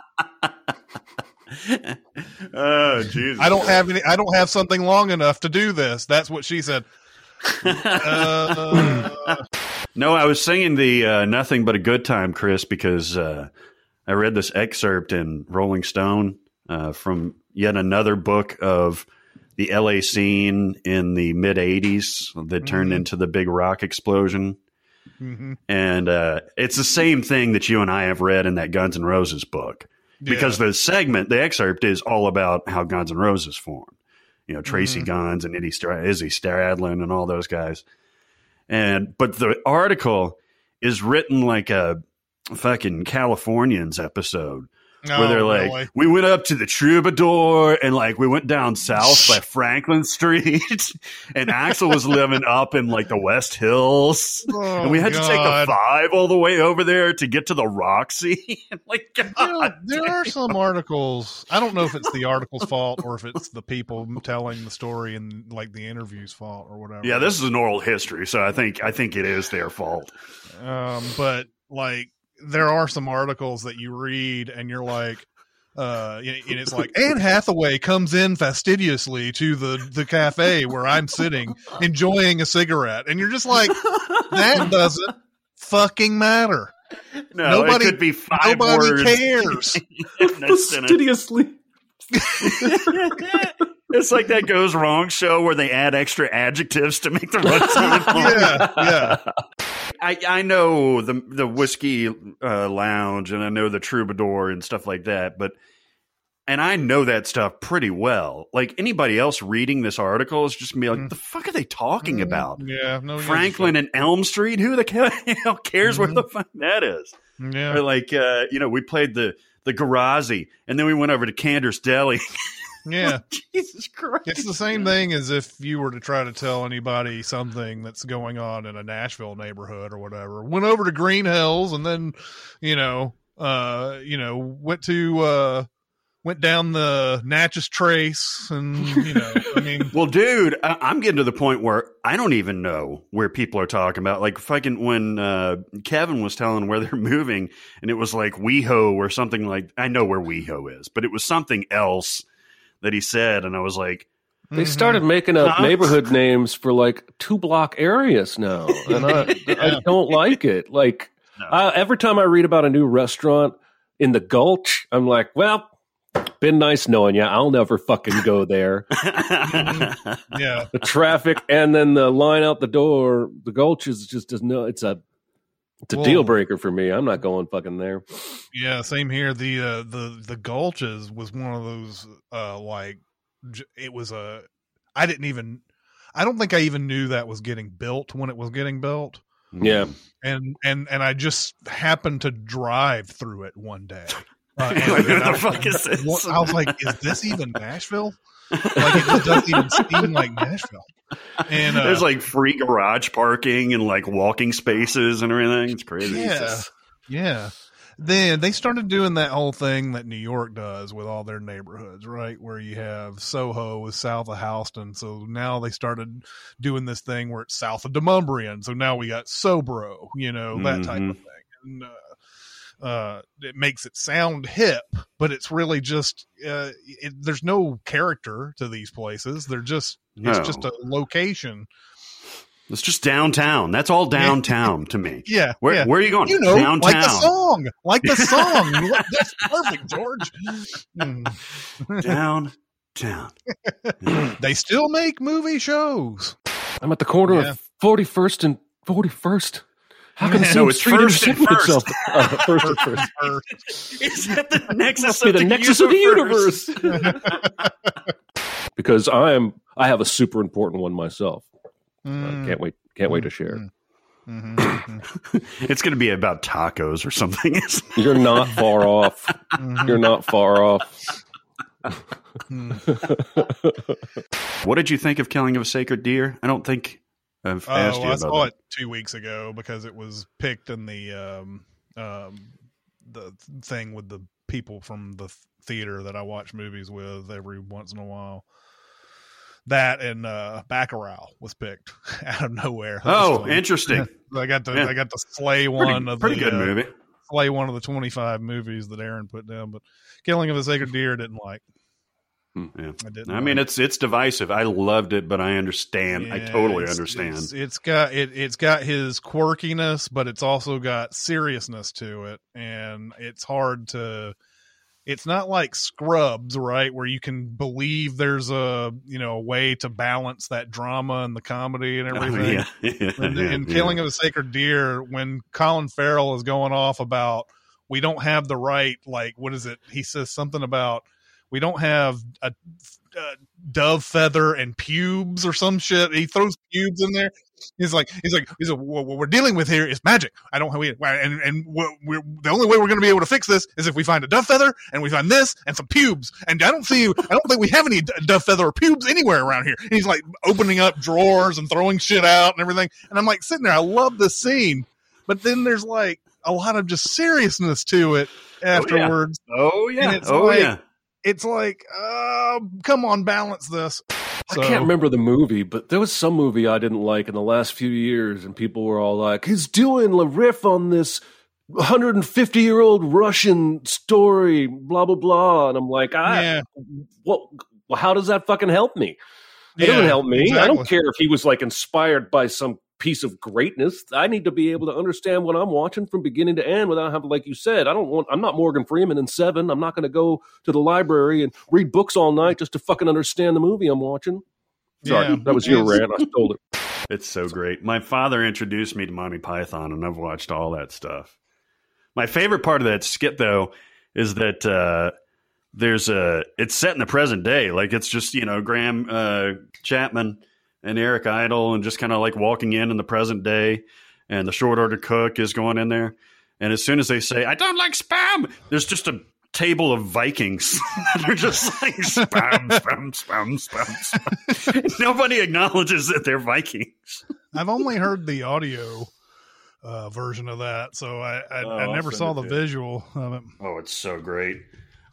Oh, Jesus. I don't have any. I don't have something long enough to do this. That's what she said. Uh, No, I was singing the uh, Nothing But a Good Time, Chris, because uh, I read this excerpt in Rolling Stone uh, from yet another book of the L A scene in the mid eighties that turned Mhm. into the big rock explosion. mhm. And uh, it's the same thing that you and I have read in that Guns N' Roses book. Because Yeah. the segment, the excerpt is all about how Guns N' Roses formed. You know, Tracy Mhm. Guns and Izzy, Stra- Izzy Stradlin and all those guys. And but the article is written like a fucking Californians episode where Oh, they're like, really? we went up to the Troubadour and like we went down south by Franklin Street and Axl was living up in like the West Hills. Oh, and we had to take the God. five all the way over there to get to the Roxy. like, God, Yeah, there are some articles. I don't know if it's the article's fault or if it's the people telling the story and like the interview's fault or whatever. yeah, this is an oral history, so I think I think it is their fault. Um, but like there are some articles that you read and you're like, uh, and it's like Anne Hathaway comes in fastidiously to the the cafe where I'm sitting enjoying a cigarette, and you're just like, that doesn't fucking matter. No, Nobody- it could be five Nobody words. cares. in that sentence. Fastidiously. It's like that goes wrong show where they add extra adjectives to make the runtime long. Yeah, yeah. I, I know the the whiskey uh, lounge and I know the Troubadour and stuff like that, but and I know that stuff pretty well. Like anybody else reading this article is just gonna be like, Mhm. "The fuck are they talking about?" Yeah, no. Franklin and Elm Street? Who the hell cares where the fuck that is? Yeah. Or like, uh, you know, we played the the Garazi, and then we went over to Cander's Deli. Yeah. Jesus Christ! It's the same thing as if you were to try to tell anybody something that's going on in a Nashville neighborhood or whatever. Went over to Green Hills and then, you know, uh, you know, went to uh went down the Natchez Trace, and you know, I mean, well, dude, I, I'm getting to the point where I don't even know where people are talking about. Like, fucking when uh, Kevin was telling where they're moving, and it was like WeHo or something like. I know where WeHo is, but it was something else that he said, and I was like, they started making up Huh? neighborhood names for like two block areas now, and I, I don't like it. Like No. I, every time I read about a new restaurant in the Gulch, I'm like, well, been nice knowing you. I'll never fucking go there. yeah, The traffic and then the line out the door. The Gulch is just does no. It's a it's a Whoa. deal breaker for me. I'm not going fucking there. yeah, same here. The uh, the the Gulches was one of those uh, like j- it was a. I didn't even. I don't think I even knew that was getting built when it was getting built. Yeah. and and and I just happened to drive through it one day. Uh, and, Like, and what I, the fuck is this? I was like, "Is this even Nashville?" Like, it just doesn't even seem like Nashville. And uh, There's like free garage parking and like walking spaces and everything. It's crazy. yeah, yeah. Then they started doing that whole thing that New York does with all their neighborhoods, right? Where you have Soho is south of Houston. So now they started doing this thing where it's south of Demumbrian. So now we got Sobro, you know, that type Mhm. of thing. And, uh, uh, it makes it sound hip, but it's really just, uh, it, there's no character to these places. They're just, No. it's just a location. It's just downtown. That's all downtown to me. Yeah. Where yeah. where are you going? You know, downtown. like the song, like the song. That's perfect, George. Mm. Downtown. They still make movie shows. I'm at the corner Yeah. of forty-first and forty-first. How can the Yeah. same No, it's street first and intersect first. itself? Uh, first and first. Is that the nexus Must of be the the nexus of the universe? universe. Because I am, I have a super important one myself. Uh, Mm. can't wait, can't wait to share. Mhm, mhm. It's going to be about tacos or something. Isn't it? You're not far off. You're not far off. What did you think of Killing of a Sacred Deer? I don't think I've asked Oh, you I about saw that. it two weeks ago because it was picked in the um, um, the thing with the people from the theater that I watch movies with every once in a while. That and uh, Baccarat was picked out of nowhere. That was Oh, fun. interesting. I got to Yeah. I got to slay Pretty, one of pretty the good uh, movie. slay one of the twenty-five movies that Aaron put down, but Killing of a Sacred Deer I didn't like. Yeah. I didn't. I mean, like. it's it's divisive. I loved it, but I understand. I Yeah, totally it's- understand. It's, it's got it. It's got his quirkiness, but it's also got seriousness to it, and it's hard to. It's not like Scrubs, right, where you can believe there's a you know a way to balance that drama and the comedy and Oh, everything. yeah. yeah. And in yeah. Killing of a Sacred Deer, when Colin Farrell is going off about we don't have the right, like, what is it? He says something about we don't have a, a dove feather and pubes or some shit. He throws pubes in there. He's like, he's like, he's like, what we're dealing with here is magic. I don't have, we, and, and we're, we're, the only way we're going to be able to fix this is if we find a dove feather and we find this and some pubes. And I don't see, I don't think we have any d- dove feather or pubes anywhere around here. And he's like opening up drawers and throwing shit out and everything. And I'm like sitting there, I love this scene, but then there's like a lot of just seriousness to it afterwards. Oh yeah. And it's Oh like- yeah. It's like, uh, come on, balance this. So, I can't remember the movie, but there was some movie I didn't like in the last few years, and people were all like, he's doing a riff on this one hundred fifty year old Russian story, blah, blah, blah. And I'm like, I, Yeah, well, well, how does that fucking help me? It Yeah, doesn't help me. I exactly. don't care if he was like inspired by some piece of greatness. I need to be able to understand what I'm watching from beginning to end without having, like you said, I don't want, I'm not Morgan Freeman in Seven. I'm not going to go to the library and read books all night just to fucking understand the movie I'm watching. Sorry, Yeah. that was your It's- rant. I stole it. It's so great. My father introduced me to Monty Python, and I've watched all that stuff. My favorite part of that skit, though, is that uh, there's a. It's set in the present day, like it's just you know Graham uh, Chapman and Eric Idle, and just kind of like walking in in the present day, and the short order cook is going in there, and as soon as they say, "I don't like spam," there's just a table of Vikings. They're just like spam, spam, spam, spam, spam. Nobody acknowledges that they're Vikings. I've only heard the audio uh, version of that, so I I, Oh, I I'll never send saw it the to you. visual of it. Oh, it's so great.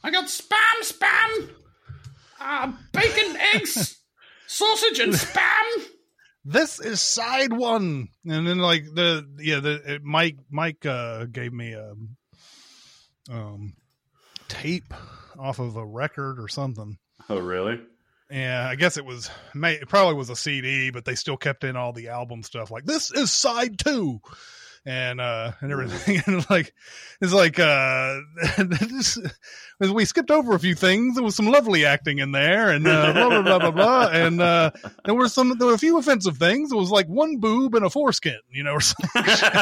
I got spam, spam, uh, bacon, eggs, sausage, and spam. This is side one, and then like the yeah the Mike Mike uh, gave me a um tape off of a record or something. Oh, really? Yeah, I guess it was it probably was a C D, but they still kept in all the album stuff. Like this is side two. And uh and everything, and like it's like uh this, we skipped over a few things. There was some lovely acting in there, and uh, blah blah blah blah blah. And uh, there were some there were a few offensive things. It was like one boob and a foreskin, you know. Or something.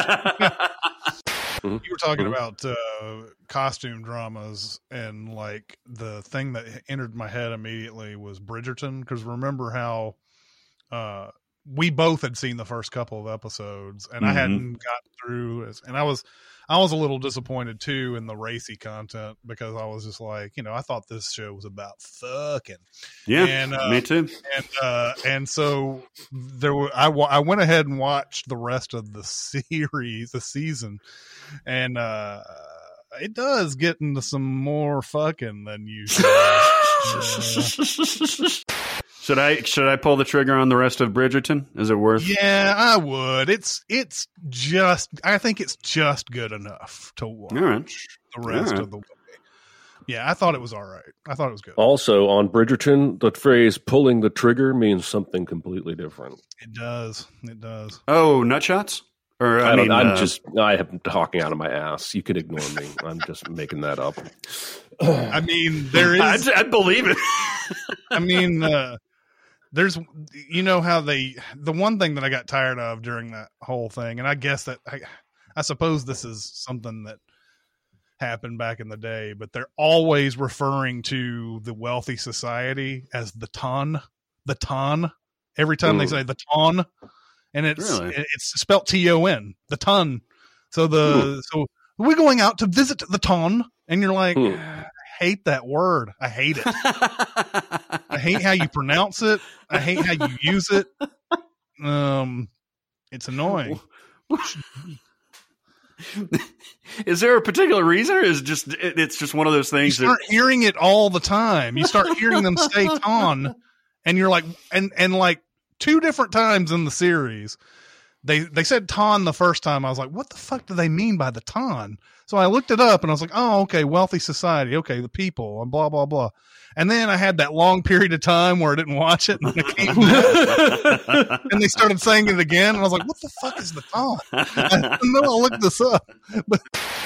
You were talking about uh, costume dramas, and like the thing that entered my head immediately was Bridgerton, because remember how uh we both had seen the first couple of episodes, and mm-hmm. I hadn't gotten through it. And I was, I was a little disappointed too in the racy content, because I was just like, you know, I thought this show was about fucking. Yeah, and, uh, me too. And, uh, and so there were, I, I went ahead and watched the rest of the series, the season. And, uh, it does get into some more fucking than usual. uh, Should I should I pull the trigger on the rest of Bridgerton? Is it worth? Yeah, I would. It's it's just I think it's just good enough to watch all right. the rest all right. of the way. Yeah, I thought it was all right. I thought it was good. Also, on Bridgerton, the phrase "pulling the trigger" means something completely different. It does. It does. Oh, nut shots? Or I, I mean, I'm uh, just I am talking out of my ass. You can ignore me. I'm just making that up. I mean, there is. I'd, I'd believe it. I mean, uh, there's, you know how they, the one thing that I got tired of during that whole thing, and I guess that, I, I suppose this is something that happened back in the day, but they're always referring to the wealthy society as the ton, the ton, every time Ooh. They say the ton, and it's, really? It's spelled T O N, the ton. So the, Ooh. So we're going out to visit the ton, and you're like, Ooh. I hate that word. I hate it. I hate how you pronounce it. I hate how you use it. Um, it's annoying. Is there a particular reason, or is it just it, it's just one of those things? You start that... hearing it all the time. You start hearing them say "ton," and you're like, and and like two different times in the series, they they said "ton" the first time. I was like, what the fuck do they mean by the ton? So I looked it up, and I was like, oh, okay, wealthy society. Okay, the people, and blah, blah, blah. And then I had that long period of time where I didn't watch it, and then I came back, and they started saying it again, and I was like, what the fuck is the ton? I know I looked this up. But